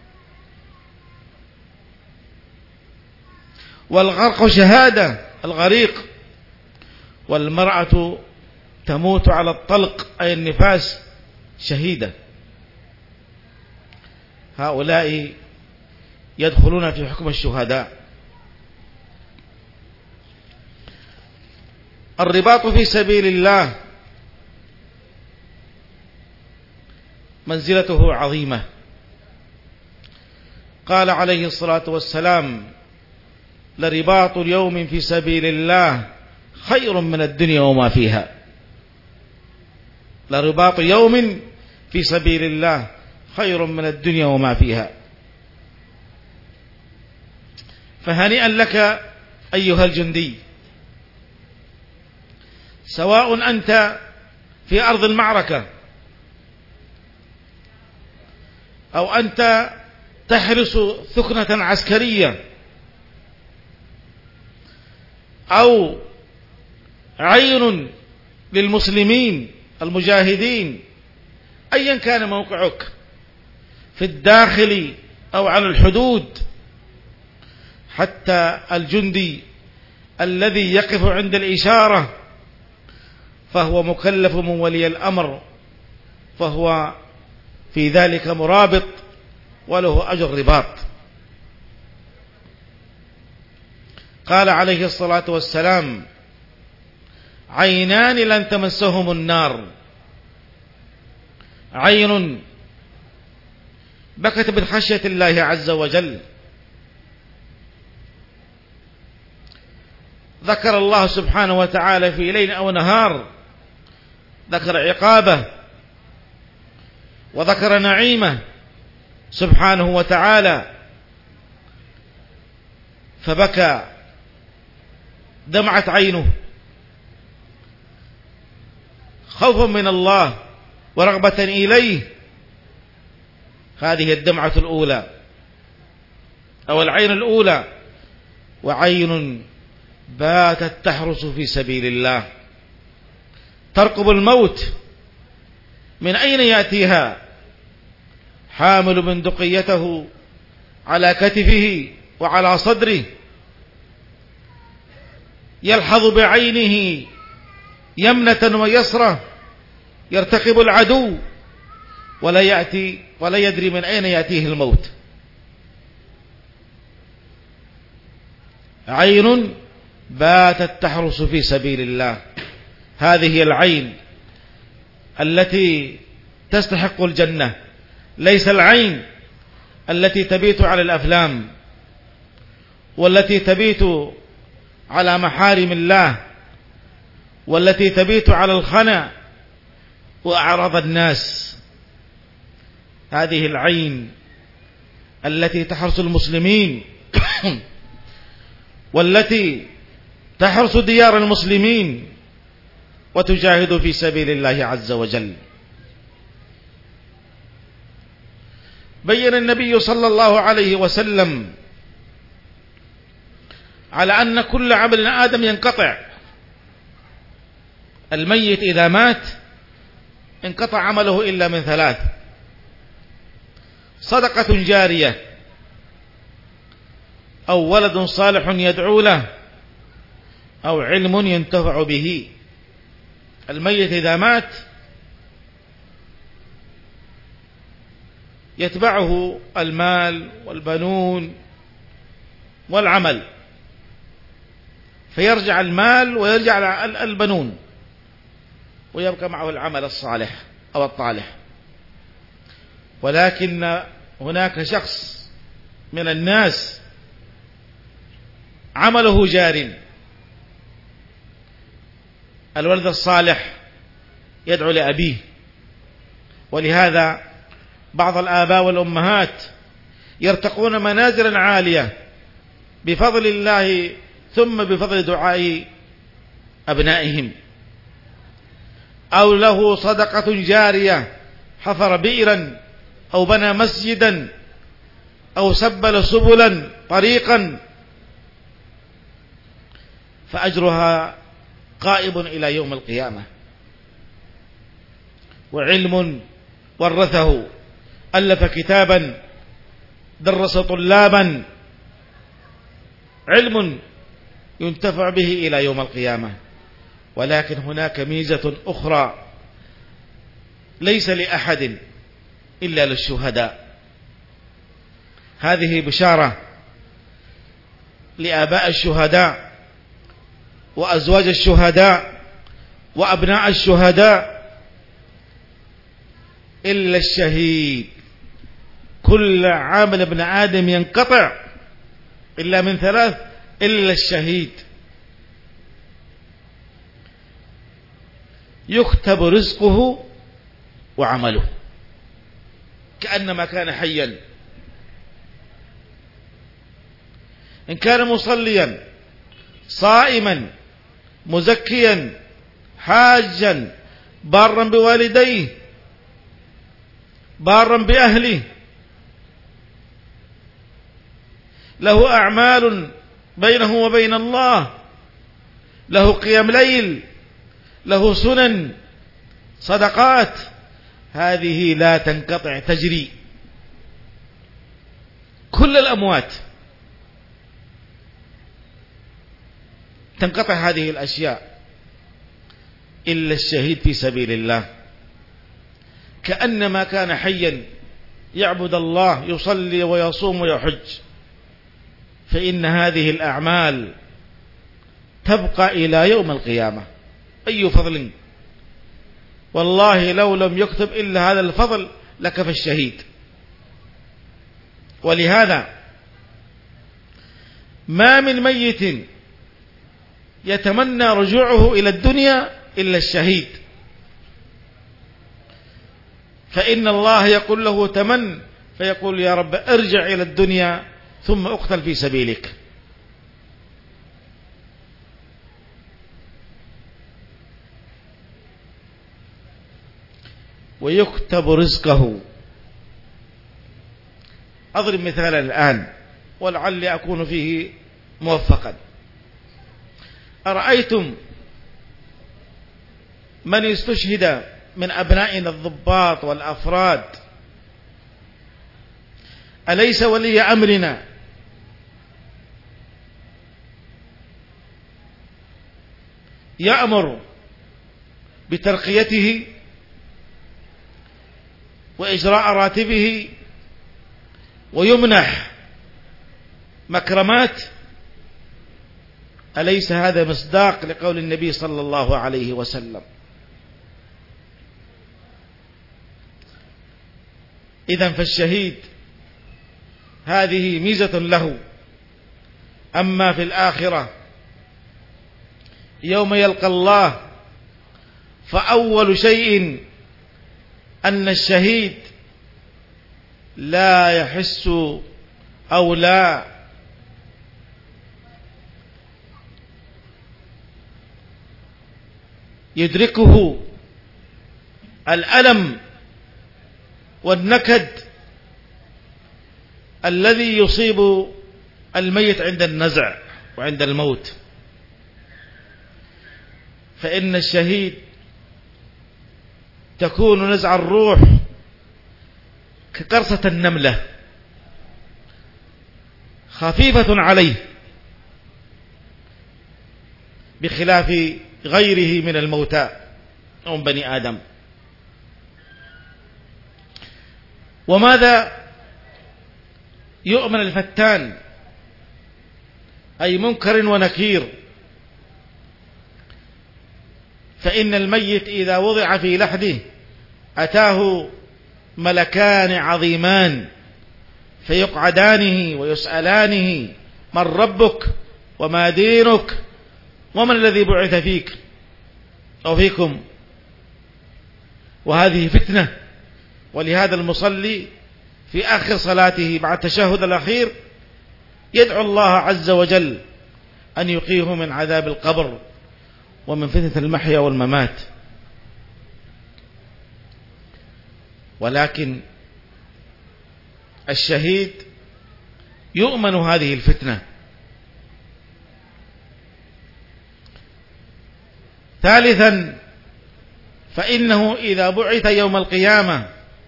والغرق شهادة، الغريق، والمرأة تموت على الطلق أي النفاس شهيدة. هؤلاء يدخلون في حكم الشهداء. الرباط في سبيل الله منزلته عظيمة. قال عليه الصلاة والسلام: لرباط اليوم في سبيل الله خير من الدنيا وما فيها. لرباط يوم في سبيل الله خير من الدنيا وما فيها. فهنيئا لك أيها الجندي، سواء أنت في أرض المعركة أو أنت تحرس ثكنة عسكرية أو عين للمسلمين المجاهدين، أيا كان موقعك في الداخل أو على الحدود، حتى الجندي الذي يقف عند الإشارة فهو مكلف من ولي الأمر، فهو في ذلك مرابط وله أجر رباط. قال عليه الصلاة والسلام: عينان لن تمسهم النار، عين بكت من خشية الله عز وجل. ذكر الله سبحانه وتعالى في ليل أو نهار، ذكر عقابه وذكر نعيمه سبحانه وتعالى، فبكى، دمعت عينه خوفا من الله ورغبة إليه. هذه الدمعة الأولى أو العين الأولى. وعين باتت تحرس في سبيل الله، ترقب الموت من أين يأتيها، حامل بندقيته على كتفه وعلى صدره، يلحظ بعينه يمنة ويسرة، يرتقب العدو ولا يأتي ولا يدري من أين يأتيه الموت. عين باتت تحرس في سبيل الله. هذه العين التي تستحق الجنة، ليس العين التي تبيت على الأفلام والتي تبيت على محارم الله والتي تبيت على الخنا وأعراض الناس. هذه العين التي تحرس المسلمين والتي تحرس ديار المسلمين وتجاهد في سبيل الله عز وجل. بين النبي صلى الله عليه وسلم على أن كل عمل آدم ينقطع. الميت إذا مات انقطع عمله إلا من ثلاث: صدقة جارية، أو ولد صالح يدعو له، أو علم ينتفع به. الميت إذا مات يتبعه المال والبنون والعمل، فيرجع المال ويرجع البنون ويبقى معه العمل الصالح أو الطالح. ولكن هناك شخص من الناس عمله جار، الولد الصالح يدعو لأبيه، ولهذا بعض الآباء والأمهات يرتقون منازلا عالية بفضل الله ثم بفضل دعاء أبنائهم. أو له صدقة جارية، حفر بئرا أو بنى مسجدا أو سبل سبلا طريقا، فأجرها قائم إلى يوم القيامة. وعلم ورثه، ألف كتابا درس طلابا، علم ينتفع به إلى يوم القيامة. ولكن هناك ميزة أخرى ليس لأحد إلا للشهداء. هذه بشارة لآباء الشهداء وأزواج الشهداء وأبناء الشهداء. إلا الشهيد، كل عمل ابن آدم ينقطع إلا من ثلاث، إلا الشهيد. يكتب رزقه وعمله كأنما كان حيا. إن كان مصليا صائما مزكيا حاجا بارا بوالديه بارا بأهله، له أعمال بينه وبين الله، له قيام ليل، له سنن صدقات، هذه لا تنقطع، تجري. كل الأموات تنقطع هذه الأشياء إلا الشهيد في سبيل الله، كأنما كان حيا يعبد الله، يصلي ويصوم ويحج. فإن هذه الأعمال تبقى إلى يوم القيامة. أي فضل! والله لو لم يكتب إلا هذا الفضل لكفى الشهيد. ولهذا ما من ميت يتمنى رجوعه إلى الدنيا إلا الشهيد، فإن الله يقول له تمن، فيقول يا رب ارجع إلى الدنيا ثم اقتل في سبيلك. ويكتب رزقه. أضرب مثالا الآن ولعلي أكون فيه موفقا. أرأيتم من استشهد من أبنائنا الضباط والأفراد، أليس ولي أمرنا يأمر بترقيته وإجراء راتبه ويمنح مكرمات؟ أليس هذا مصداق لقول النبي صلى الله عليه وسلم؟ إذن فالشهيد هذه ميزة له. أما في الآخرة يوم يلقى الله، فأول شيء أن الشهيد لا يحس أو لا يدركه الألم والنكد الذي يصيب الميت عند النزع وعند الموت. فإن الشهيد تكون نزع الروح كقرصة النملة، خفيفة عليه، بخلاف غيره من الموتى أو بني آدم. وماذا يؤمن الفتان؟ أي منكر ونكير. فإن الميت إذا وضع في لحده أتاه ملكان عظيمان فيقعدانه ويسألانه: من ربك وما دينك ومن الذي بعث فيك أو فيكم؟ وهذه فتنة. ولهذا المصلي في آخر صلاته بعد التشهد الأخير يدعو الله عز وجل أن يقيه من عذاب القبر ومن فتنة المحيا والممات. ولكن الشهيد يؤمن هذه الفتنة. ثالثا، فإنه إذا بعث يوم القيامة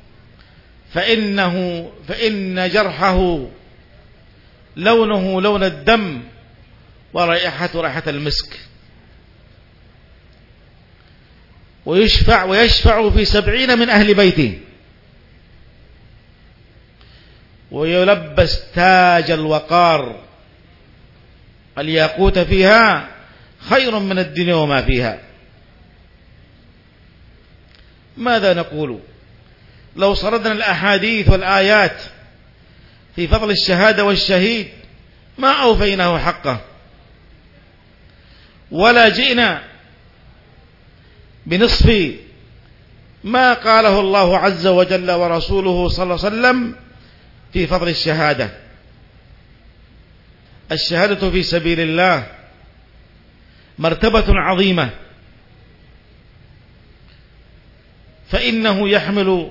فإنه فإن جرحه لونه لون الدم ورائحة رائحة المسك، ويشفع ويشفع في سبعين من أهل بيته، ويلبس تاج الوقار، الياقوت فيها خير من الدنيا وما فيها. ماذا نقول لو سردنا الأحاديث والآيات في فضل الشهادة والشهيد؟ ما أوفيناه حقه، ولا جئنا بنصف ما قاله الله عز وجل ورسوله صلى الله عليه وسلم في فضل الشهادة. الشهادة في سبيل الله مرتبة عظيمة، فإنه يحمل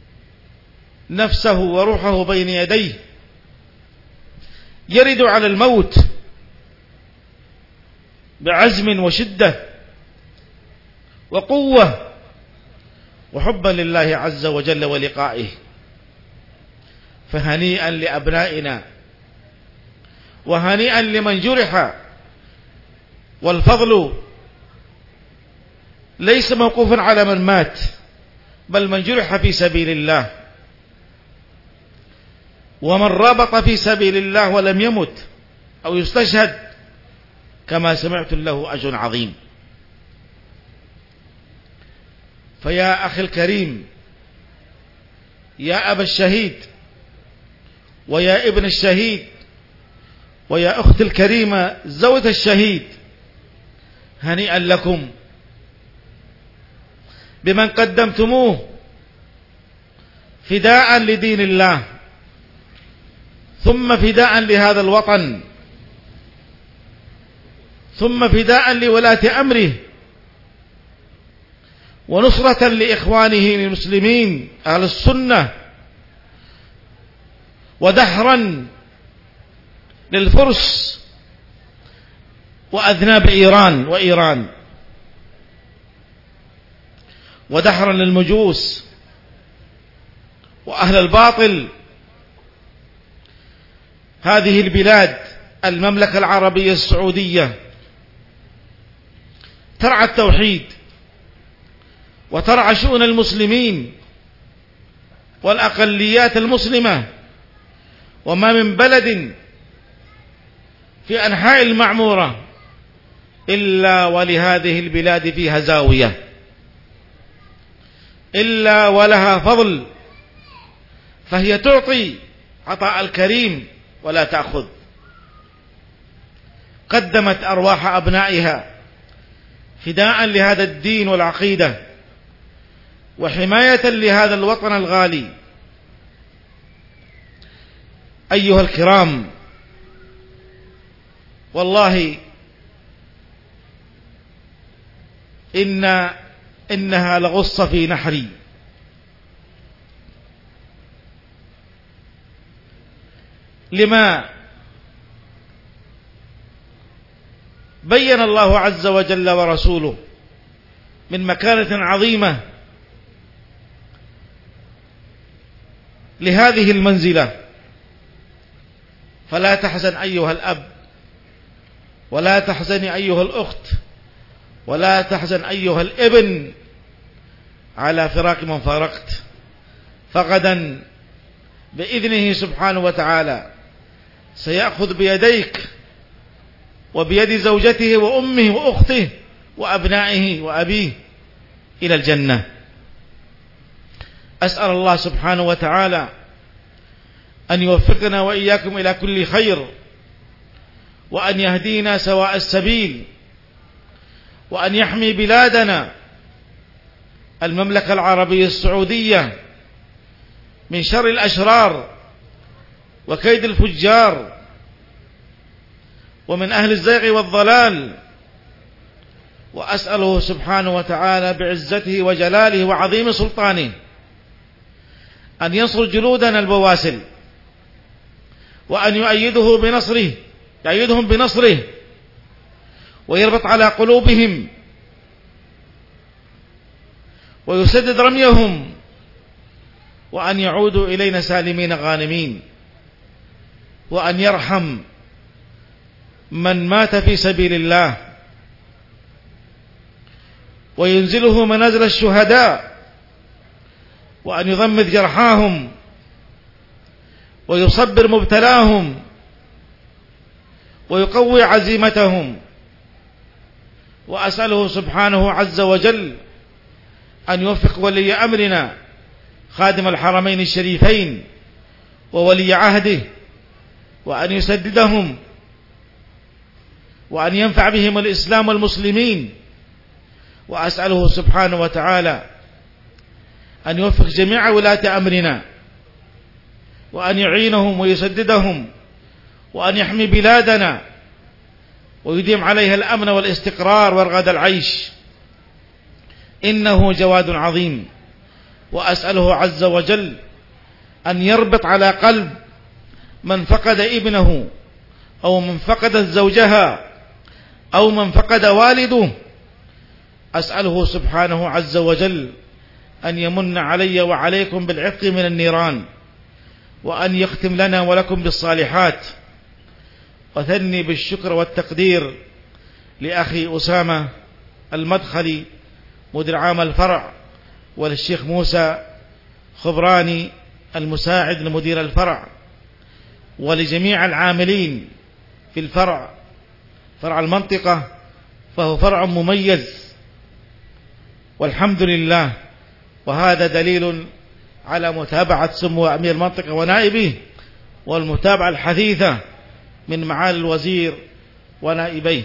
نفسه وروحه بين يديه، يرد على الموت بعزم وشدة وقوة وحبا لله عز وجل ولقائه. فهنيئا لأبنائنا وهنيئا لمن جرح. والفضل ليس موقوفا على من مات، بل من جرح في سبيل الله، ومن ربط في سبيل الله ولم يمت أو يستشهد كما سمعت له أجر عظيم. فيا أخي الكريم، يا أبا الشهيد ويا ابن الشهيد ويا أختي الكريمة زوجة الشهيد، هنيئا لكم بمن قدمتموه فداء لدين الله، ثم فداء لهذا الوطن، ثم فداء لولاة أمره، ونصرة لإخوانه المسلمين أهل السنة، ودحرا للفرس وأذناب إيران وإيران، ودحرا للمجوس وأهل الباطل. هذه البلاد المملكة العربية السعودية ترعى التوحيد وترعى شؤون المسلمين والأقليات المسلمة، وما من بلد في أنحاء المعمورة إلا ولهذه البلاد فيها زاوية، إلا ولها فضل، فهي تعطي عطاء الكريم ولا تأخذ. قدمت أرواح أبنائها فداء لهذا الدين والعقيدة وحماية لهذا الوطن الغالي. أيها الكرام، والله إن إنها لغصة في نحري، لما بين الله عز وجل ورسوله من مكانة عظيمة لهذه المنزلة. فلا تحزن أيها الأب، ولا تحزني أيها الأخت، ولا تحزن أيها الابن على فراق من فارقت، فغدا بإذنه سبحانه وتعالى سيأخذ بيديك وبيد زوجته وأمه وأخته وأبنائه وأبيه إلى الجنة. أسأل الله سبحانه وتعالى أن يوفقنا وإياكم إلى كل خير، وأن يهدينا سواء السبيل، وأن يحمي بلادنا المملكة العربية السعودية من شر الأشرار وكيد الفجار ومن أهل الزيغ والضلال. وأسأله سبحانه وتعالى بعزته وجلاله وعظيم سلطانه أن ينصر جنودنا البواسل، وأن يؤيده بنصره يؤيدهم بنصره ويربط على قلوبهم ويسدد رميهم، وأن يعودوا إلينا سالمين غانمين، وأن يرحم من مات في سبيل الله وينزله منازل الشهداء، وأن يضمد جرحاهم ويصبر مبتلاهم ويقوي عزيمتهم. وأسأله سبحانه عز وجل أن يوفق ولي أمرنا خادم الحرمين الشريفين وولي عهده، وأن يسددهم، وأن ينفع بهم الإسلام والمسلمين. وأسأله سبحانه وتعالى أن يوفق جميع ولاة أمرنا، وأن يعينهم ويسددهم، وأن يحمي بلادنا ويديم عليها الأمن والاستقرار ورغد العيش، إنه جواد عظيم. وأسأله عز وجل أن يربط على قلب من فقد ابنه أو من فقدت زوجها أو من فقد والده. أسأله سبحانه عز وجل أن يمن علي وعليكم بالعتق من النيران، وأن يختم لنا ولكم بالصالحات. وثني بالشكر والتقدير لأخي أسامة المدخلي مدير عام الفرع، وللشيخ موسى خبراني المساعد لمدير الفرع، ولجميع العاملين في الفرع فرع المنطقة، فهو فرع مميز والحمد لله. وهذا دليل على متابعة سمو أمير المنطقة ونائبه والمتابعة الحثيثة من معالي الوزير ونائبيه.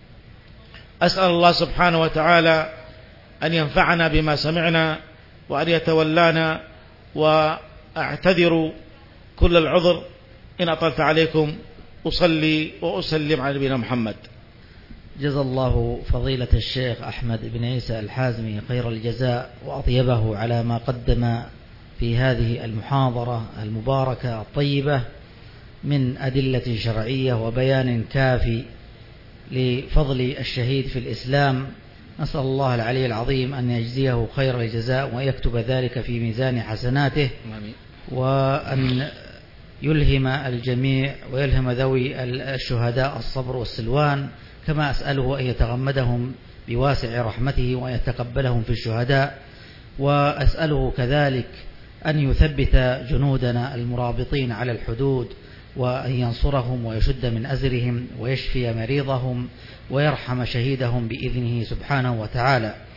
أسأل الله سبحانه وتعالى أن ينفعنا بما سمعنا وأن يتولانا، وأعتذر كل العذر إن أطلت عليكم. أصلي وأسلم على نبينا محمد. جزا الله فضيلة الشيخ أحمد بن عيسى الحازمي خير الجزاء وأطيبه على ما قدم في هذه المحاضرة المباركة الطيبة من أدلة شرعية وبيان كافي لفضل الشهيد في الإسلام. نسأل الله العلي العظيم أن يجزيه خير الجزاء ويكتب ذلك في ميزان حسناته، وأن يلهم الجميع ويلهم ذوي الشهداء الصبر والسلوان، كما أسأله أن يتغمدهم بواسع رحمته وأن يتقبلهم في الشهداء. وأسأله كذلك أن يثبت جنودنا المرابطين على الحدود، وأن ينصرهم ويشد من أزرهم ويشفي مريضهم ويرحم شهيدهم بإذنه سبحانه وتعالى.